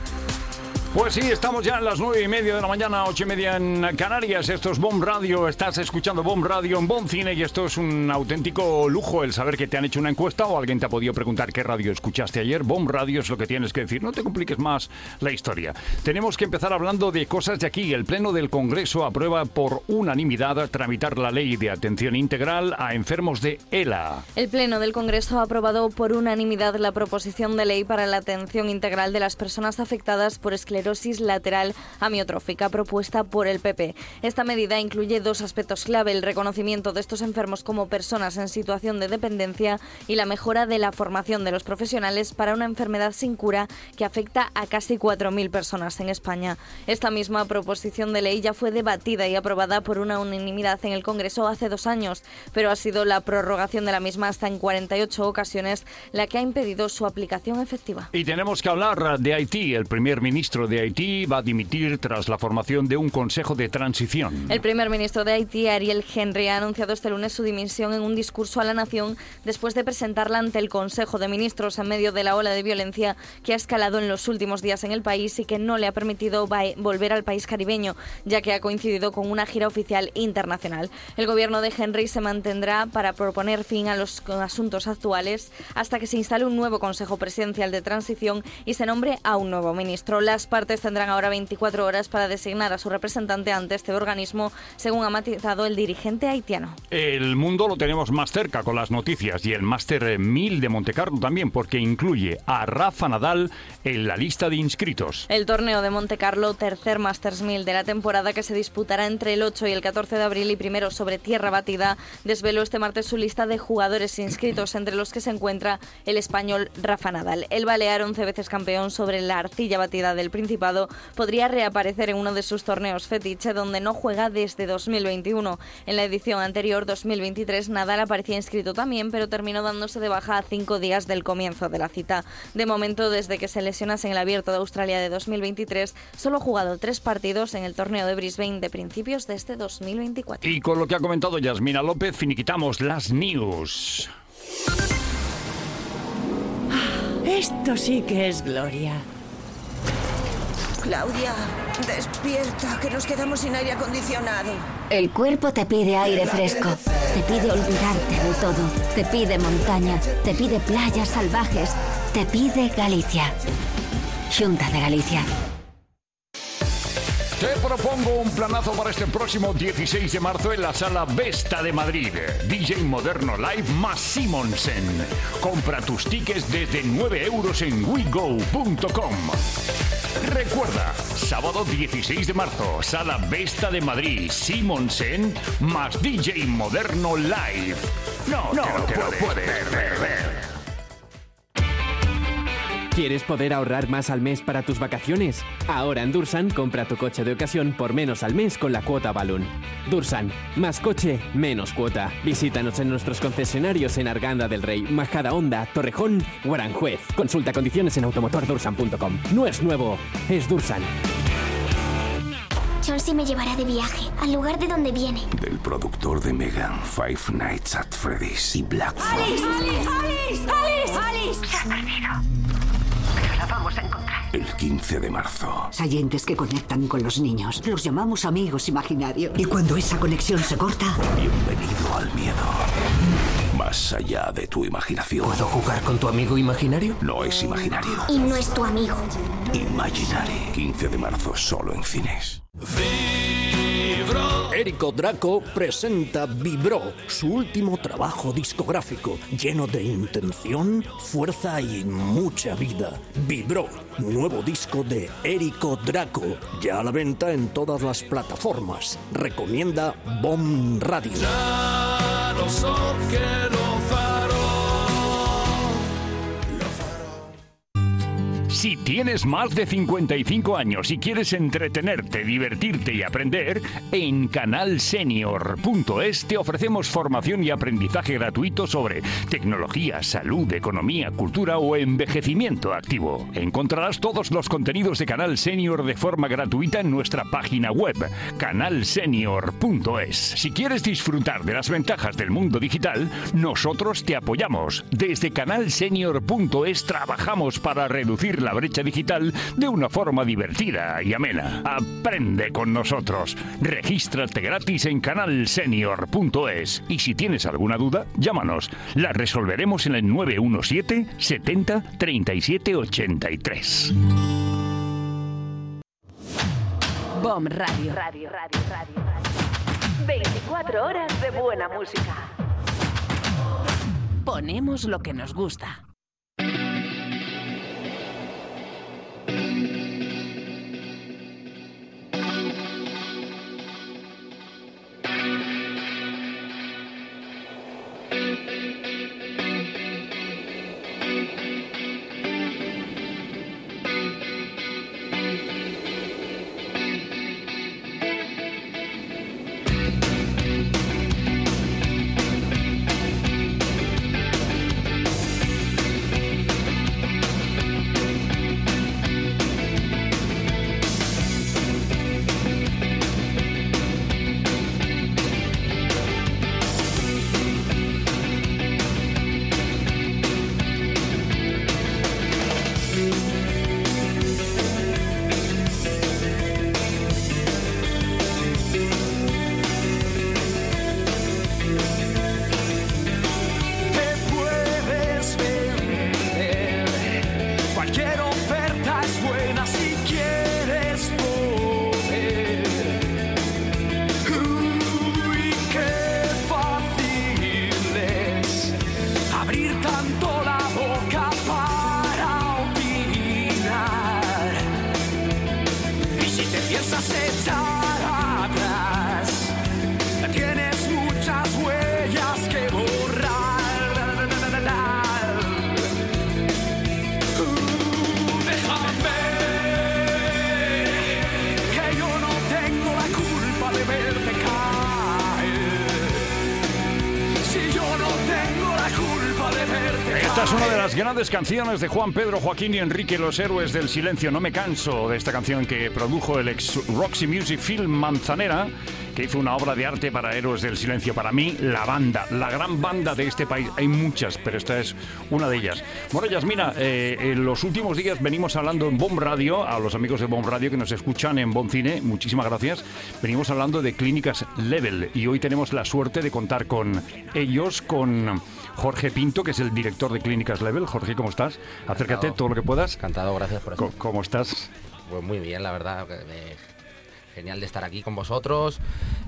Pues sí, estamos ya a las 9:30 de la mañana, 8:30 en Canarias. Esto es Bon Radio, estás escuchando Bon Radio en Bon Cine y esto es un auténtico lujo el saber que te han hecho una encuesta o alguien te ha podido preguntar qué radio escuchaste ayer. Bon Radio es lo que tienes que decir, no te compliques más la historia. Tenemos que empezar hablando de cosas de aquí. El Pleno del Congreso aprueba por unanimidad tramitar la ley de atención integral a enfermos de ELA. El Pleno del Congreso ha aprobado por unanimidad la proposición de ley para la atención integral de las personas afectadas por esclerosis lateral amiotrófica propuesta por el PP. Esta medida incluye dos aspectos clave: el reconocimiento de estos enfermos como personas en situación de dependencia y la mejora de la formación de los profesionales para una enfermedad sin cura que afecta a casi 4.000 personas en España. Esta misma proposición de ley ya fue debatida y aprobada por una unanimidad en el Congreso hace 2 años, pero ha sido la prorrogación de la misma hasta en 48 ocasiones la que ha impedido su aplicación efectiva. Y tenemos que hablar de Haití. El primer ministro de Haití va a dimitir tras la formación de un consejo de transición. El primer ministro de Haití, Ariel Henry, ha anunciado este lunes su dimisión en un discurso a la nación después de presentarla ante el Consejo de Ministros en medio de la ola de violencia que ha escalado en los últimos días en el país y que no le ha permitido volver al país caribeño, ya que ha coincidido con una gira oficial internacional. El gobierno de Henry se mantendrá para proponer fin a los asuntos actuales hasta que se instale un nuevo Consejo Presidencial de Transición y se nombre a un nuevo ministro. Las partes tendrán ahora 24 horas para designar a su representante ante este organismo, según ha matizado el dirigente haitiano. El mundo lo tenemos más cerca con las noticias y el Máster 1000 de Montecarlo también, porque incluye a Rafa Nadal en la lista de inscritos. El torneo de Montecarlo, tercer Masters 1000 de la temporada, que se disputará entre el 8 y el 14 de abril y primero sobre tierra batida, desveló este martes su lista de jugadores inscritos, entre los que se encuentra el español Rafa Nadal. El balear, 11 veces campeón sobre la arcilla batida del Principado, podría reaparecer en uno de sus torneos fetiche, donde no juega desde 2021. En la edición anterior, 2023, Nadal aparecía inscrito también, pero terminó dándose de baja a 5 días del comienzo de la cita. De momento, desde que se lesionase en el Abierto de Australia de 2023, solo ha jugado 3 partidos en el torneo de Brisbane de principios de este 2024. Y con lo que ha comentado Yasmina López, finiquitamos las news. Esto sí que es gloria. Claudia, despierta, que nos quedamos sin aire acondicionado. El cuerpo te pide aire fresco, te pide olvidarte de todo, te pide montaña, te pide playas salvajes, te pide Galicia. Xunta de Galicia. Te propongo un planazo para este próximo 16 de marzo en la Sala Vesta de Madrid. DJ Moderno Live más Simonsen. Compra tus tickets desde 9 euros en wego.com. Recuerda, sábado 16 de marzo, Sala Vesta de Madrid, Simonsen más DJ Moderno Live. No te lo puedes perder. ¿Quieres poder ahorrar más al mes para tus vacaciones? Ahora en Dursan compra tu coche de ocasión por menos al mes con la cuota Balloon. Dursan, más coche, menos cuota. Visítanos en nuestros concesionarios en Arganda del Rey, Majadahonda, Torrejón o Aranjuez. Consulta condiciones en automotordursan.com. No es nuevo, es Dursan. Chelsea me llevará de viaje, al lugar de donde viene. Del productor de Megan, Five Nights at Freddy's y Black Phone. ¡Alice! Se ha perdido. Pero la vamos a encontrar. El 15 de marzo. Sayentes que conectan con los niños. Los llamamos amigos imaginarios. Y cuando esa conexión se corta... Bienvenido al miedo. Más allá de tu imaginación. ¿Puedo jugar con tu amigo imaginario? No es imaginario. Y no es tu amigo. Imaginary. 15 de marzo solo en cines. Érico Draco presenta Vibró, su último trabajo discográfico, lleno de intención, fuerza y mucha vida. Vibró, nuevo disco de Érico Draco, ya a la venta en todas las plataformas. Recomienda Bon Radio. Ya lo so que lo farò. Si tienes más de 55 años y quieres entretenerte, divertirte y aprender, en canalsenior.es te ofrecemos formación y aprendizaje gratuito sobre tecnología, salud, economía, cultura o envejecimiento activo. Encontrarás todos los contenidos de Canal Senior de forma gratuita en nuestra página web, canalsenior.es. Si quieres disfrutar de las ventajas del mundo digital, nosotros te apoyamos. Desde canalsenior.es trabajamos para reducir la brecha digital de una forma divertida y amena. Aprende con nosotros. Regístrate gratis en canalsenior.es y si tienes alguna duda, llámanos. La resolveremos en el 917 70 37 83. BOM Radio. 24 horas de buena música. Ponemos lo que nos gusta. Esta es una de las grandes canciones de Juan Pedro Joaquín y Enrique, Los Héroes del Silencio. No me canso de esta canción que produjo el ex Roxy Music Film Manzanera, que hizo una obra de arte para Héroes del Silencio. Para mí, la banda, la gran banda de este país. Hay muchas, pero esta es una de ellas. Bueno, Yasmina, en los últimos días venimos hablando en BOM Radio, a los amigos de BOM Radio que nos escuchan en BOM Cine, muchísimas gracias. Venimos hablando de Clínicas Level y hoy tenemos la suerte de contar con ellos, con Jorge Pinto, que es el director de Clínicas Level. Jorge, ¿cómo estás? Acércate Encantado. todo lo que puedas. Encantado, gracias por eso. ¿Cómo estás? Pues muy bien, la verdad. Genial de estar aquí con vosotros,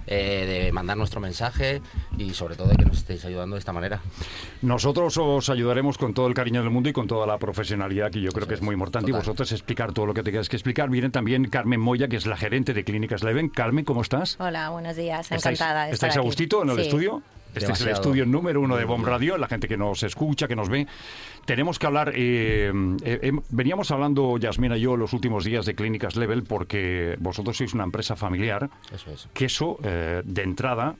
de mandar nuestro mensaje y sobre todo de que nos estéis ayudando de esta manera. Nosotros os ayudaremos con todo el cariño del mundo y con toda la profesionalidad que yo creo que es muy importante. Total. Y vosotros explicar todo lo que tengáis que explicar. Viene también Carmen Moya, que es la gerente de Clínicas Level. Carmen, ¿cómo estás? Hola, buenos días. Encantada de estar ¿Estáis a gustito en el estudio? Este Demasiado. es el estudio número 1 de BOM Radio, la gente que nos escucha, que nos ve. Tenemos que hablar, veníamos hablando, Yasmina y yo, los últimos días de Clínicas Level, porque vosotros sois una empresa familiar. Eso es. Que eso, de entrada,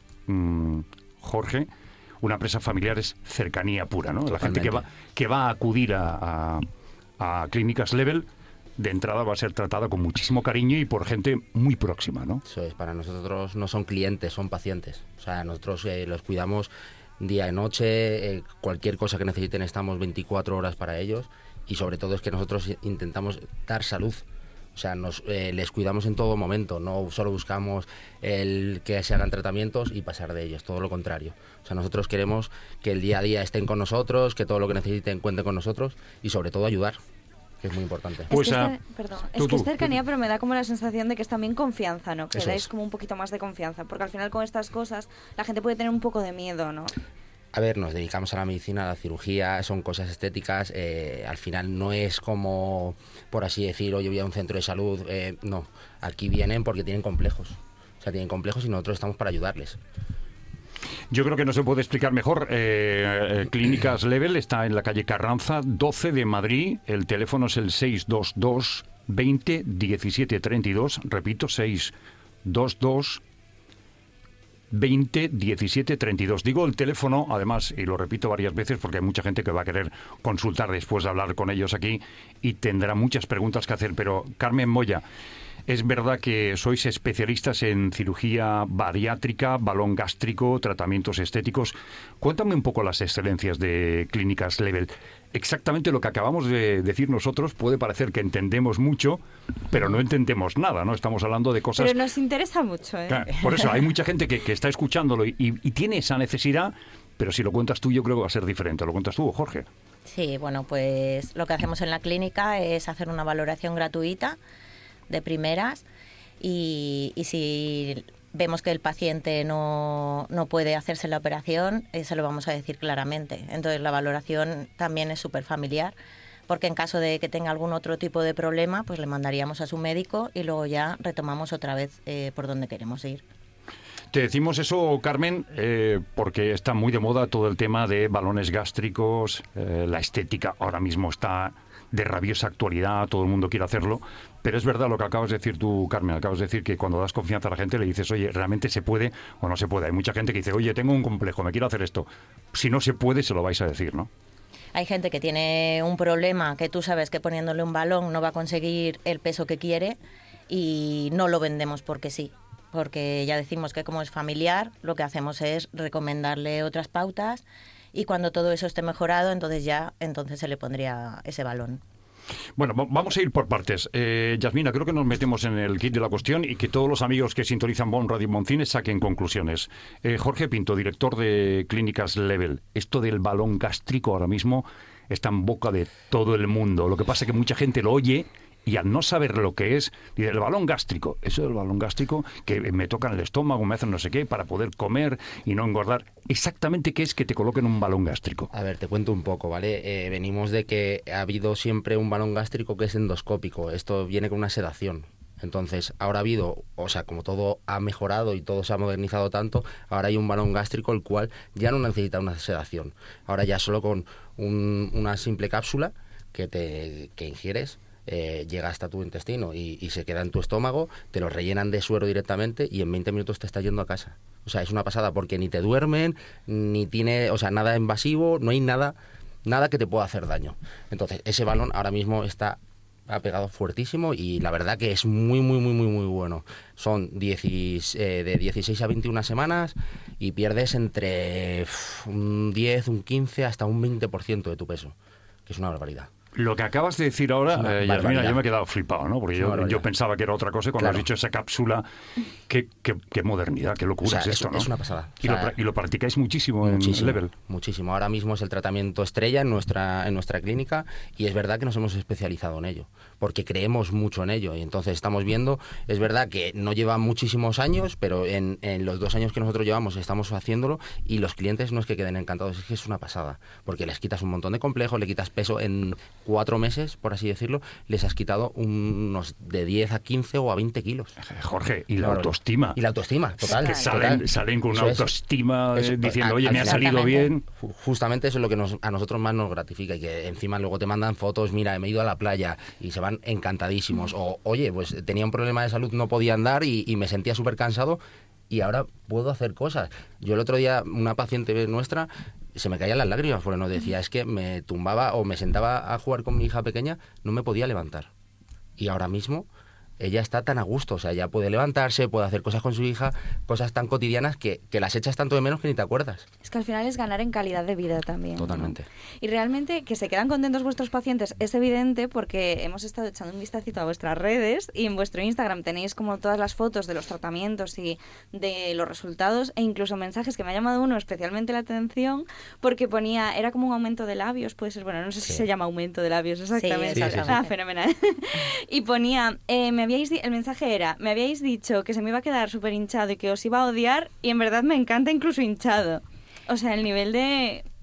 Jorge, una empresa familiar es cercanía pura, ¿no? Totalmente. La gente que va a acudir a Clínicas Level, de entrada va a ser tratada con muchísimo cariño y por gente muy próxima, ¿no? Eso es, para nosotros no son clientes, son pacientes. O sea, nosotros los cuidamos día y noche, cualquier cosa que necesiten estamos 24 horas para ellos y sobre todo es que nosotros intentamos dar salud. O sea, les cuidamos en todo momento, no solo buscamos el que se hagan tratamientos y pasar de ellos, todo lo contrario. O sea, nosotros queremos que el día a día estén con nosotros, que todo lo que necesiten cuenten con nosotros y sobre todo ayudar, que es muy importante. Pues es que es cercanía, pero me da como la sensación de que es también confianza, ¿no? Que dais como un poquito más de confianza, porque al final con estas cosas la gente puede tener un poco de miedo, ¿no? A ver, nos dedicamos a la medicina, a la cirugía, son cosas estéticas, al final no es como, por así decir, oye, voy a un centro de salud, no, aquí vienen porque tienen complejos, o sea, tienen complejos y nosotros estamos para ayudarles. Yo creo que no se puede explicar mejor. Clínicas Level está en la calle Carranza 12 de Madrid. El teléfono es el 622 20 17 32. Repito, 622 20 17 32. Digo el teléfono, además, y lo repito varias veces porque hay mucha gente que va a querer consultar después de hablar con ellos aquí y tendrá muchas preguntas que hacer. Pero, Carmen Moya, es verdad que sois especialistas en cirugía bariátrica, balón gástrico, tratamientos estéticos. Cuéntame un poco las excelencias de Clínicas Level. Exactamente lo que acabamos de decir nosotros puede parecer que entendemos mucho, pero no entendemos nada, ¿no? Estamos hablando de cosas... Pero nos interesa mucho, ¿eh? Claro, por eso hay mucha gente que está escuchándolo y tiene esa necesidad, pero si lo cuentas tú yo creo que va a ser diferente. ¿Lo cuentas tú, Jorge? Sí, bueno, pues lo que hacemos en la clínica es hacer una valoración gratuita de primeras y si vemos que el paciente no puede hacerse la operación, se lo vamos a decir claramente. Entonces la valoración también es súper familiar, porque en caso de que tenga algún otro tipo de problema, pues le mandaríamos a su médico y luego ya retomamos otra vez por donde queremos ir. Te decimos eso, Carmen, porque está muy de moda todo el tema de balones gástricos, la estética ahora mismo está de rabiosa actualidad, todo el mundo quiere hacerlo, pero es verdad lo que acabas de decir tú, Carmen, acabas de decir que cuando das confianza a la gente le dices, oye, ¿realmente se puede o no se puede? Hay mucha gente que dice, oye, tengo un complejo, me quiero hacer esto. Si no se puede, se lo vais a decir, ¿no? Hay gente que tiene un problema que tú sabes que poniéndole un balón no va a conseguir el peso que quiere y no lo vendemos porque sí. Porque ya decimos que como es familiar, lo que hacemos es recomendarle otras pautas y cuando todo eso esté mejorado, entonces se le pondría ese balón. Bueno, vamos a ir por partes. Yasmina, creo que nos metemos en el kit de la cuestión y que todos los amigos que sintonizan Bon Radio Moncines saquen conclusiones. Jorge Pinto, director de Clínicas Level. Esto del balón gástrico ahora mismo está en boca de todo el mundo. Lo que pasa es que mucha gente lo oye y al no saber lo que es, dice, el balón gástrico, eso del balón gástrico, que me tocan el estómago, me hacen no sé qué, para poder comer y no engordar. ¿Exactamente qué es que te coloquen un balón gástrico? A ver, te cuento un poco, ¿vale? Venimos de que ha habido siempre un balón gástrico que es endoscópico. Esto viene con una sedación. Entonces, ahora ha habido, o sea, como todo ha mejorado y todo se ha modernizado tanto, ahora hay un balón gástrico el cual ya no necesita una sedación. Ahora ya solo con una simple cápsula que ingieres, llega hasta tu intestino y se queda en tu estómago, te lo rellenan de suero directamente y en 20 minutos te estás yendo a casa. O sea, es una pasada porque ni te duermen, ni tiene, o sea, nada invasivo, no hay nada que te pueda hacer daño. Entonces, ese balón ahora mismo ha pegado fuertísimo y la verdad que es muy bueno. Son de 16 a 21 semanas y pierdes entre un 10, un 15 hasta un 20% de tu peso, que es una barbaridad. Lo que acabas de decir ahora, Yasmina, yo me he quedado flipado, ¿no? Porque yo pensaba que era otra cosa y cuando has dicho esa cápsula, qué modernidad, qué locura es esto, ¿no? Es una pasada. Y lo practicáis muchísimo en Level. Muchísimo. Ahora mismo es el tratamiento estrella en nuestra clínica y es verdad que nos hemos especializado en ello, porque creemos mucho en ello y entonces estamos viendo, es verdad que no lleva muchísimos años, pero en los 2 años que nosotros llevamos estamos haciéndolo y los clientes no es que queden encantados, es que es una pasada, porque les quitas un montón de complejos, le quitas peso en 4 meses, por así decirlo, les has quitado unos de 10 a 15 o a 20 kilos. Jorge, y la autoestima. Y la autoestima, total. Que salen con una autoestima diciendo, oye, me ha salido bien. Justamente eso es lo que a nosotros más nos gratifica y que encima luego te mandan fotos, mira, me he ido a la playa y se van encantadísimos. O, oye, pues tenía un problema de salud, no podía andar y me sentía súper cansado y ahora puedo hacer cosas. Yo el otro día, una paciente nuestra, se me caían las lágrimas porque nos decía, es que me tumbaba o me sentaba a jugar con mi hija pequeña, no me podía levantar. Y ahora mismo ella está tan a gusto, o sea, ya puede levantarse, puede hacer cosas con su hija, cosas tan cotidianas que las echas tanto de menos que ni te acuerdas. Es que al final es ganar en calidad de vida también. Totalmente. ¿No? Y realmente que se quedan contentos vuestros pacientes es evidente porque hemos estado echando un vistacito a vuestras redes y en vuestro Instagram tenéis como todas las fotos de los tratamientos y de los resultados e incluso mensajes que me ha llamado uno especialmente la atención porque ponía, era como un aumento de labios, puede ser, bueno, no sé si se llama aumento de labios exactamente. Sí. Ah, fenomenal. Y ponía, el mensaje era, me habíais dicho que se me iba a quedar súper hinchado y que os iba a odiar y en verdad me encanta incluso hinchado. O sea, el nivel de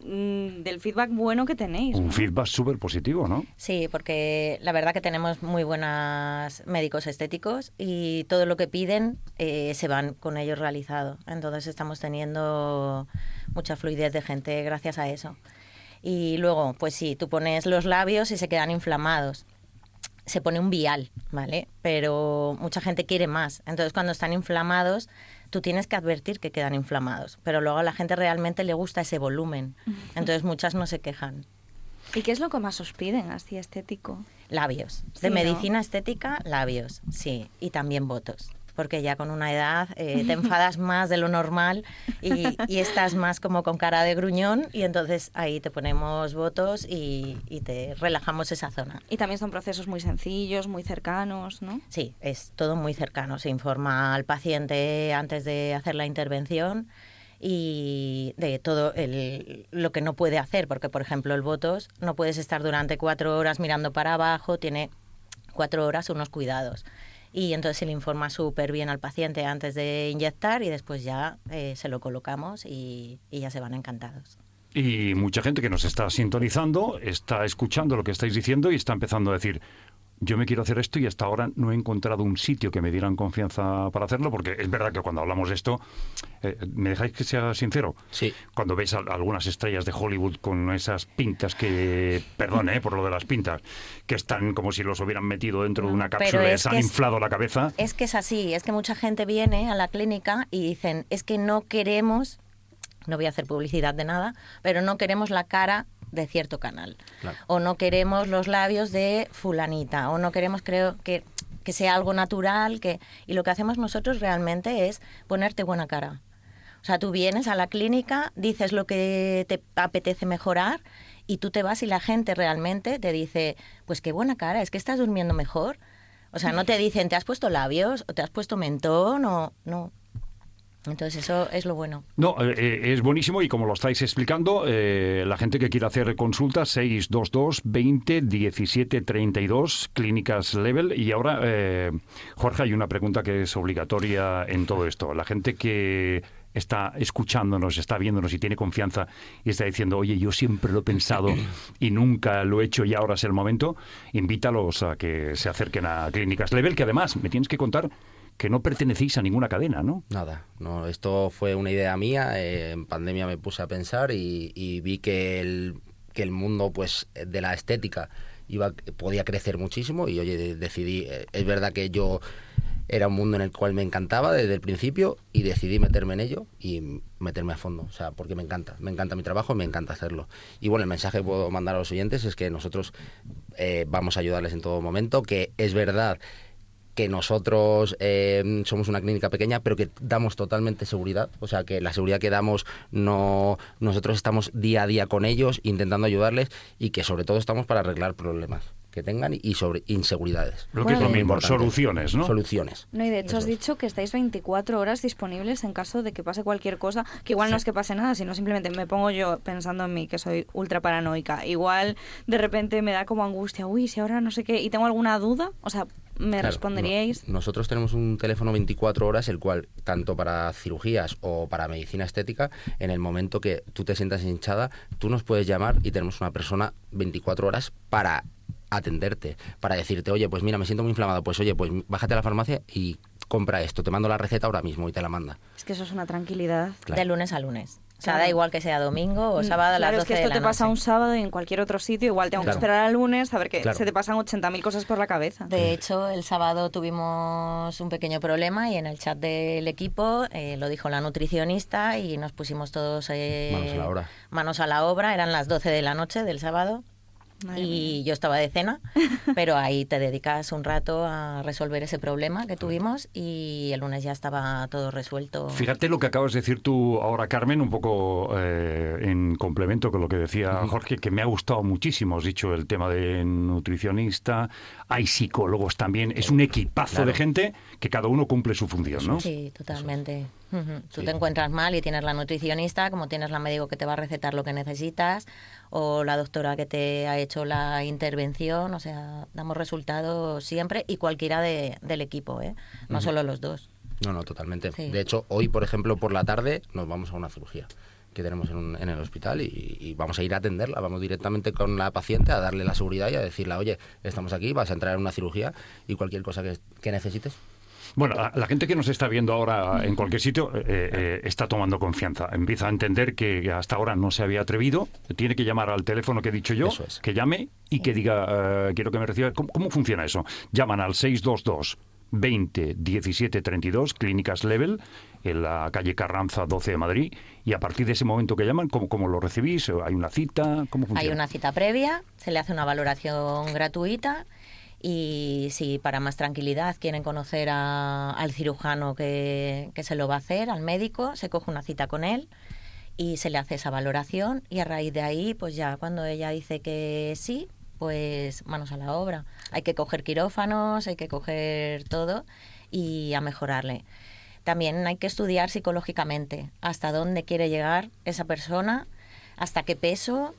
del feedback bueno que tenéis. Un feedback súper positivo, ¿no? Sí, porque la verdad que tenemos muy buenos médicos estéticos y todo lo que piden se van con ellos realizado. Entonces estamos teniendo mucha fluidez de gente gracias a eso. Y luego, pues sí, tú pones los labios y se quedan inflamados. Se pone un vial, ¿vale? Pero mucha gente quiere más. Entonces, cuando están inflamados, tú tienes que advertir que quedan inflamados. Pero luego a la gente realmente le gusta ese volumen. Entonces, muchas no se quejan. ¿Y qué es lo que más os piden así estético? Labios. Sí, De ¿no? medicina estética, labios, sí. Y también botox. Porque ya con una edad te enfadas más de lo normal y estás más como con cara de gruñón y entonces ahí te ponemos botox y te relajamos esa zona. Y también son procesos muy sencillos, muy cercanos, ¿no? Sí, es todo muy cercano. Se informa al paciente antes de hacer la intervención y de todo lo que no puede hacer, porque por ejemplo el botox no puedes estar durante 4 horas mirando para abajo, tiene 4 horas unos cuidados. Y entonces se le informa súper bien al paciente antes de inyectar y después ya se lo colocamos y ya se van encantados. Y mucha gente que nos está sintonizando, está escuchando lo que estáis diciendo y está empezando a decir, yo me quiero hacer esto y hasta ahora no he encontrado un sitio que me dieran confianza para hacerlo, porque es verdad que cuando hablamos de esto, ¿me dejáis que sea sincero? Sí. Cuando veis a algunas estrellas de Hollywood con esas pintas que, perdón, por lo de las pintas, que están como si los hubieran metido dentro de una cápsula y les han inflado la cabeza. Es que es así, es que mucha gente viene a la clínica y dicen, es que no queremos, no voy a hacer publicidad de nada, pero no queremos la cara de cierto canal. Claro. O no queremos los labios de fulanita, o no queremos, creo, que sea algo natural, y lo que hacemos nosotros realmente es ponerte buena cara. O sea, tú vienes a la clínica, dices lo que te apetece mejorar y tú te vas y la gente realmente te dice, pues qué buena cara, es que estás durmiendo mejor. O sea, no te dicen, ¿te has puesto labios? ¿O te has puesto mentón? O no. Entonces eso es lo bueno. No, es buenísimo y como lo estáis explicando, la gente que quiera hacer consultas, 622 20 17 32, Clínicas Level. Y ahora, Jorge, hay una pregunta que es obligatoria en todo esto. La gente que está escuchándonos, está viéndonos y tiene confianza y está diciendo, oye, yo siempre lo he pensado y nunca lo he hecho y ahora es el momento, invítalos a que se acerquen a Clínicas Level, que además me tienes que contar que no pertenecéis a ninguna cadena, ¿no? Nada, no, esto fue una idea mía, en pandemia me puse a pensar y vi que el mundo pues de la estética podía crecer muchísimo y oye, decidí, es verdad que yo era un mundo en el cual me encantaba desde el principio y decidí meterme en ello y meterme a fondo, o sea, porque me encanta mi trabajo y me encanta hacerlo. Y bueno, el mensaje que puedo mandar a los oyentes es que nosotros vamos a ayudarles en todo momento, que es verdad que nosotros somos una clínica pequeña, pero que damos totalmente seguridad. O sea, que la seguridad que damos, nosotros estamos día a día con ellos, intentando ayudarles y que sobre todo estamos para arreglar problemas que tengan y sobre inseguridades. Lo que es lo mismo, soluciones, ¿no? Soluciones. No, y de hecho has dicho que estáis 24 horas disponibles en caso de que pase cualquier cosa, que igual no es que pase nada, sino simplemente me pongo yo pensando en mí, que soy ultra paranoica. Igual de repente me da como angustia, uy, si ahora no sé qué, y tengo alguna duda, o sea, ¿me responderíais? Nosotros tenemos un teléfono 24 horas, el cual, tanto para cirugías o para medicina estética, en el momento que tú te sientas hinchada, tú nos puedes llamar y tenemos una persona 24 horas para atenderte, para decirte, oye, pues mira, me siento muy inflamado, pues oye, pues bájate a la farmacia y compra esto, te mando la receta ahora mismo y te la manda. Es que eso es una tranquilidad. Claro. De lunes a lunes. O sea, da igual que sea domingo o sábado a las 12 de la noche. Claro, es que esto te pasa un sábado y en cualquier otro sitio, igual tengo que esperar al lunes a ver que se te pasan 80.000 cosas por la cabeza. De hecho, el sábado tuvimos un pequeño problema y en el chat del equipo lo dijo la nutricionista y nos pusimos todos manos a la obra. Eran las 12 de la noche del sábado. Y yo estaba de cena, pero ahí te dedicas un rato a resolver ese problema que tuvimos y el lunes ya estaba todo resuelto. Fíjate lo que acabas de decir tú ahora, Carmen, un poco en complemento con lo que decía Jorge, que me ha gustado muchísimo. Has dicho el tema de nutricionista, hay psicólogos también, es un equipazo de gente que cada uno cumple su función, ¿no? Sí, totalmente. Tú te encuentras mal y tienes la nutricionista, como tienes la médico que te va a recetar lo que necesitas, o la doctora que te ha hecho la intervención, o sea, damos resultados siempre y cualquiera del equipo, no solo los dos. No, totalmente. Sí. De hecho, hoy, por ejemplo, por la tarde nos vamos a una cirugía, que tenemos en el hospital y vamos a ir a atenderla, vamos directamente con la paciente a darle la seguridad y a decirle, oye, estamos aquí, vas a entrar en una cirugía y cualquier cosa que necesites. Bueno, la gente que nos está viendo ahora en cualquier sitio está tomando confianza. Empieza a entender que hasta ahora no se había atrevido. Tiene que llamar al teléfono que he dicho yo, que llame y que diga, quiero que me reciba. ¿Cómo funciona eso? Llaman al 622 20 17 32, Clínicas Level, en la calle Carranza 12 de Madrid. Y a partir de ese momento que llaman, ¿cómo lo recibís? ¿Hay una cita? ¿Cómo funciona? Hay una cita previa, se le hace una valoración gratuita. Y si para más tranquilidad quieren conocer al cirujano que se lo va a hacer, al médico, se coge una cita con él y se le hace esa valoración y a raíz de ahí, pues ya cuando ella dice que sí, pues manos a la obra. Hay que coger quirófanos, hay que coger todo y a mejorarle. También hay que estudiar psicológicamente hasta dónde quiere llegar esa persona, hasta qué peso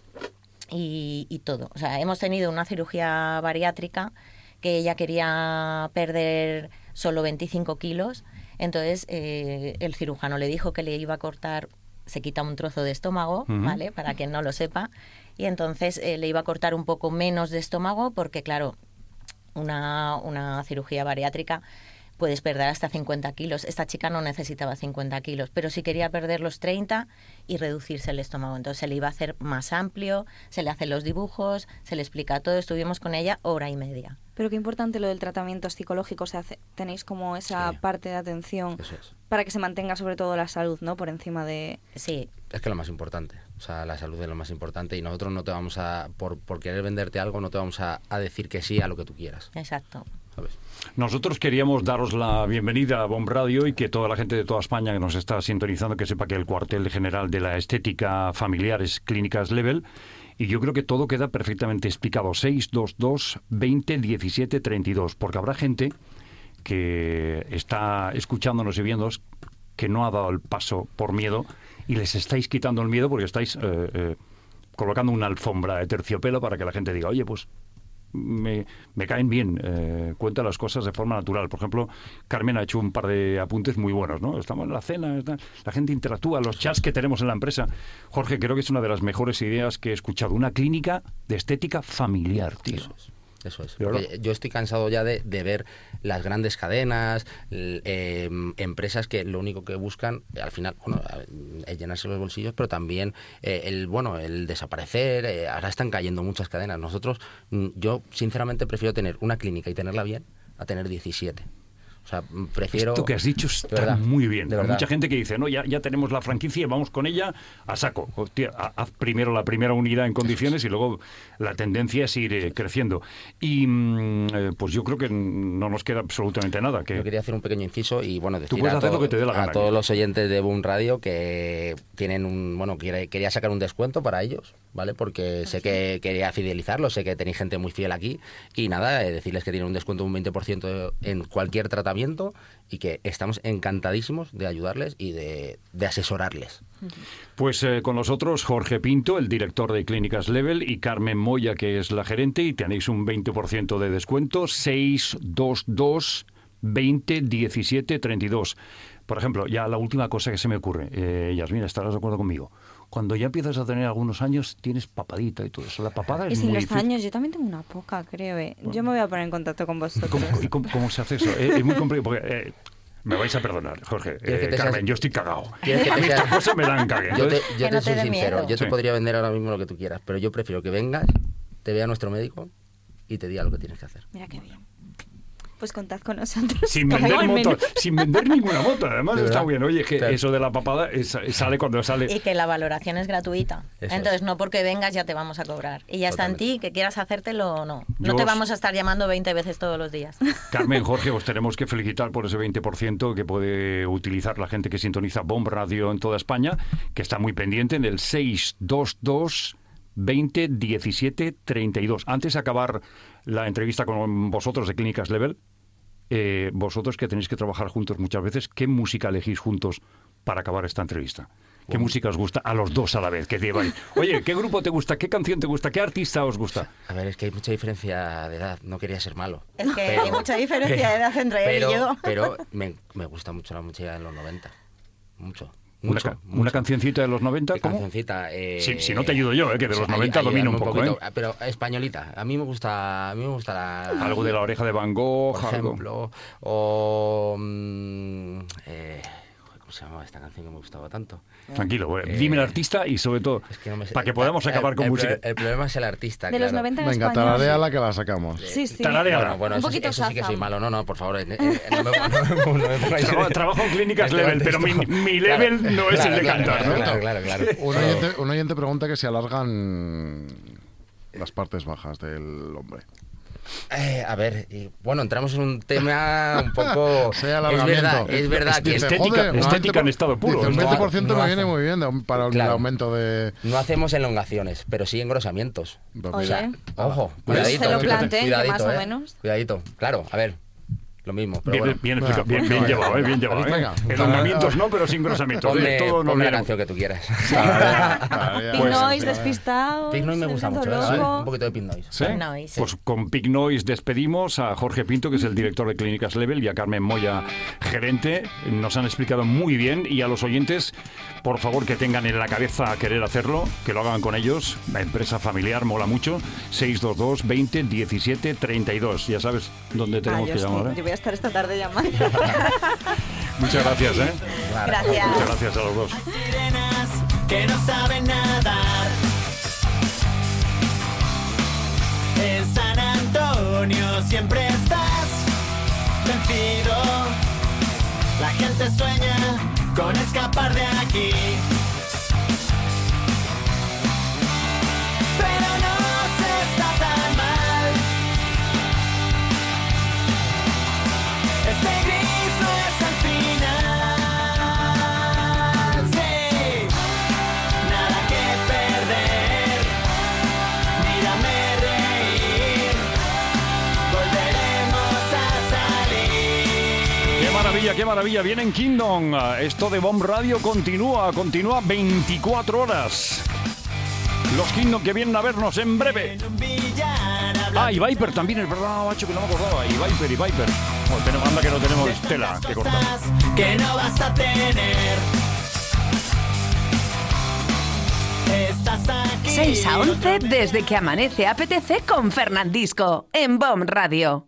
y todo. O sea, hemos tenido una cirugía bariátrica que ella quería perder solo 25 kilos, entonces el cirujano le dijo que le iba a cortar, se quita un trozo de estómago, ¿vale? Para quien no lo sepa, y entonces le iba a cortar un poco menos de estómago porque, claro, una cirugía bariátrica puedes perder hasta 50 kilos. Esta chica no necesitaba 50 kilos, pero sí quería perder los 30 y reducirse el estómago. Entonces se le iba a hacer más amplio, se le hacen los dibujos, se le explica todo. Estuvimos con ella 1h30. Pero qué importante lo del tratamiento psicológico. O sea, tenéis como esa parte de atención para que se mantenga sobre todo la salud, ¿no? Por encima de... Sí. Es que lo más importante. O sea, la salud es lo más importante y nosotros no te vamos a... Por querer venderte algo, no te vamos a decir que sí a lo que tú quieras. Exacto. ¿Sabes? Nosotros queríamos daros la bienvenida a Bomb Radio y que toda la gente de toda España que nos está sintonizando que sepa que el cuartel general de la estética familiar es Clínicas Level y yo creo que todo queda perfectamente explicado. 622 20 17 32, porque habrá gente que está escuchándonos y viéndonos que no ha dado el paso por miedo y les estáis quitando el miedo porque estáis colocando una alfombra de terciopelo para que la gente diga, oye, pues me caen bien, cuenta las cosas de forma natural. Por ejemplo, Carmen ha hecho un par de apuntes muy buenos, ¿no? Estamos en la cena, la gente interactúa, los chats que tenemos en la empresa. Jorge, creo que es una de las mejores ideas que he escuchado. Una clínica de estética familiar, tío. Eso es. Porque yo estoy cansado ya de ver las grandes cadenas, empresas que lo único que buscan, al final, bueno, es llenarse los bolsillos, pero también el desaparecer. Ahora están cayendo muchas cadenas. Nosotros, yo sinceramente prefiero tener una clínica y tenerla bien a tener 17. O sea, prefiero... Esto que has dicho está muy bien. Hay mucha gente que dice, no, ya tenemos la franquicia, vamos con ella a saco. Hostia, haz primero la primera unidad en condiciones y luego la tendencia es ir creciendo. Y pues yo creo que no nos queda absolutamente nada. Yo quería hacer un pequeño inciso y bueno, decir a todos los oyentes de Boom Radio que tienen quería sacar un descuento para ellos, ¿vale? Porque sé que quería fidelizarlos, sé que tenéis gente muy fiel aquí y nada, decirles que tienen un descuento de un 20% en cualquier tratamiento y que estamos encantadísimos de ayudarles y de asesorarles. Pues con nosotros Jorge Pinto, el director de Clínicas Level, y Carmen Moya, que es la gerente, y tenéis un 20% de descuento, 622 20 17 32. Por ejemplo, ya la última cosa que se me ocurre, Yasmina, estarás de acuerdo conmigo. Cuando ya empiezas a tener algunos años, tienes papadita y todo eso. La papada es muy difícil. Años, yo también tengo una poca, creo. Bueno. Yo me voy a poner en contacto con vosotros. ¿Cómo se hace eso? Es muy complicado porque... me vais a perdonar, Jorge. Carmen, yo estoy cagado. A mí estas cosas me dan cague. Yo te soy sincero. Yo te podría vender ahora mismo lo que tú quieras, pero yo prefiero que vengas, te vea nuestro médico y te diga lo que tienes que hacer. Mira qué bien. Pues contad con nosotros. Sin vender ninguna moto. Además está bien. Oye, que eso de la papada sale cuando sale. Y que la valoración es gratuita. Entonces, no porque vengas ya te vamos a cobrar. Y ya está en ti, que quieras hacértelo o no. No te vamos a estar llamando 20 veces todos los días. Carmen, Jorge, os tenemos que felicitar por ese 20% que puede utilizar la gente que sintoniza Bomb Radio en toda España, que está muy pendiente en el 622 20 17 32. Antes de acabar la entrevista con vosotros de Clínicas Level, vosotros que tenéis que trabajar juntos muchas veces, ¿qué música elegís juntos para acabar esta entrevista? ¿Qué música os gusta a los dos a la vez? Que digáis, oye, ¿qué grupo te gusta? ¿Qué canción te gusta? ¿Qué artista os gusta? A ver, es que hay mucha diferencia de edad. No quería ser malo. Es que hay mucha diferencia de edad entre él y yo. Pero me gusta mucho la música de los 90. Mucho. Mucho. Una cancioncita de los 90, ¿Qué ¿cómo? cancioncita? Si no te ayudo yo, que de los 90 domino un poco, poquito, pero españolita. A mí me gusta la... Algo de La Oreja de Van Gogh, por ejemplo, o... ¿cómo se llamaba esta canción que me gustaba tanto? Tranquilo, dime el artista y sobre todo, para que podamos acabar con música. El problema es el artista, de los 90 en Venga, español. tararéala que la sacamos. Sí. Tararéala. Bueno, un eso poquito sí que soy malo. No, por favor. No me pongáis... Trabajo en clínicas level, pero mi level no es el de cantar, ¿no? Claro. Un oyente pregunta que se alargan las partes bajas del hombre. A ver, bueno, entramos en un tema un poco... Es verdad que... Estética en estado puro. El 20% me viene muy bien para el aumento de... No hacemos elongaciones, pero sí engrosamientos. O sea, ojo, cuidadito. Se lo planteen, cuidadito, más o menos. Cuidadito, claro, a ver... Lo mismo, pero bien llevado, bien llevado. Venga, elongamientos no, pero sin engrosamientos. Ponme la canción que tú quieras. Pink Noise, Despistados. Pink Noise me gusta mucho, un poquito de Pink Noise. ¿Sí? Pues con Pink Noise despedimos a Jorge Pinto, que es el director de Clínicas Level, y a Carmen Moya, gerente. Nos han explicado muy bien, y a los oyentes, por favor, que tengan en la cabeza querer hacerlo, que lo hagan con ellos. La empresa familiar mola mucho. 622 20 17 32. Ya sabes dónde tenemos que llamar. Yo voy a estar esta tarde llamando. Muchas gracias, Gracias. Muchas gracias a los dos. Sirenas que no saben nadar. En San Antonio siempre estás vencido. La gente sueña con escapar de aquí. Pero no se está tan mal. Este gris no es el final. Sí, nada que perder. Mírame reír. Volveremos a salir. Qué maravilla. Viene en Kingdom. Esto de Bomb Radio continúa 24 horas. Los Kingdom que vienen a vernos en breve. Y Viper también, es verdad, macho, que no me acordaba. Y Viper. Anda que no tenemos tela que cortar. Que no vas a tener. Estás aquí. 6 a 11 desde que amanece APTC con Fernandisco en Bomb Radio.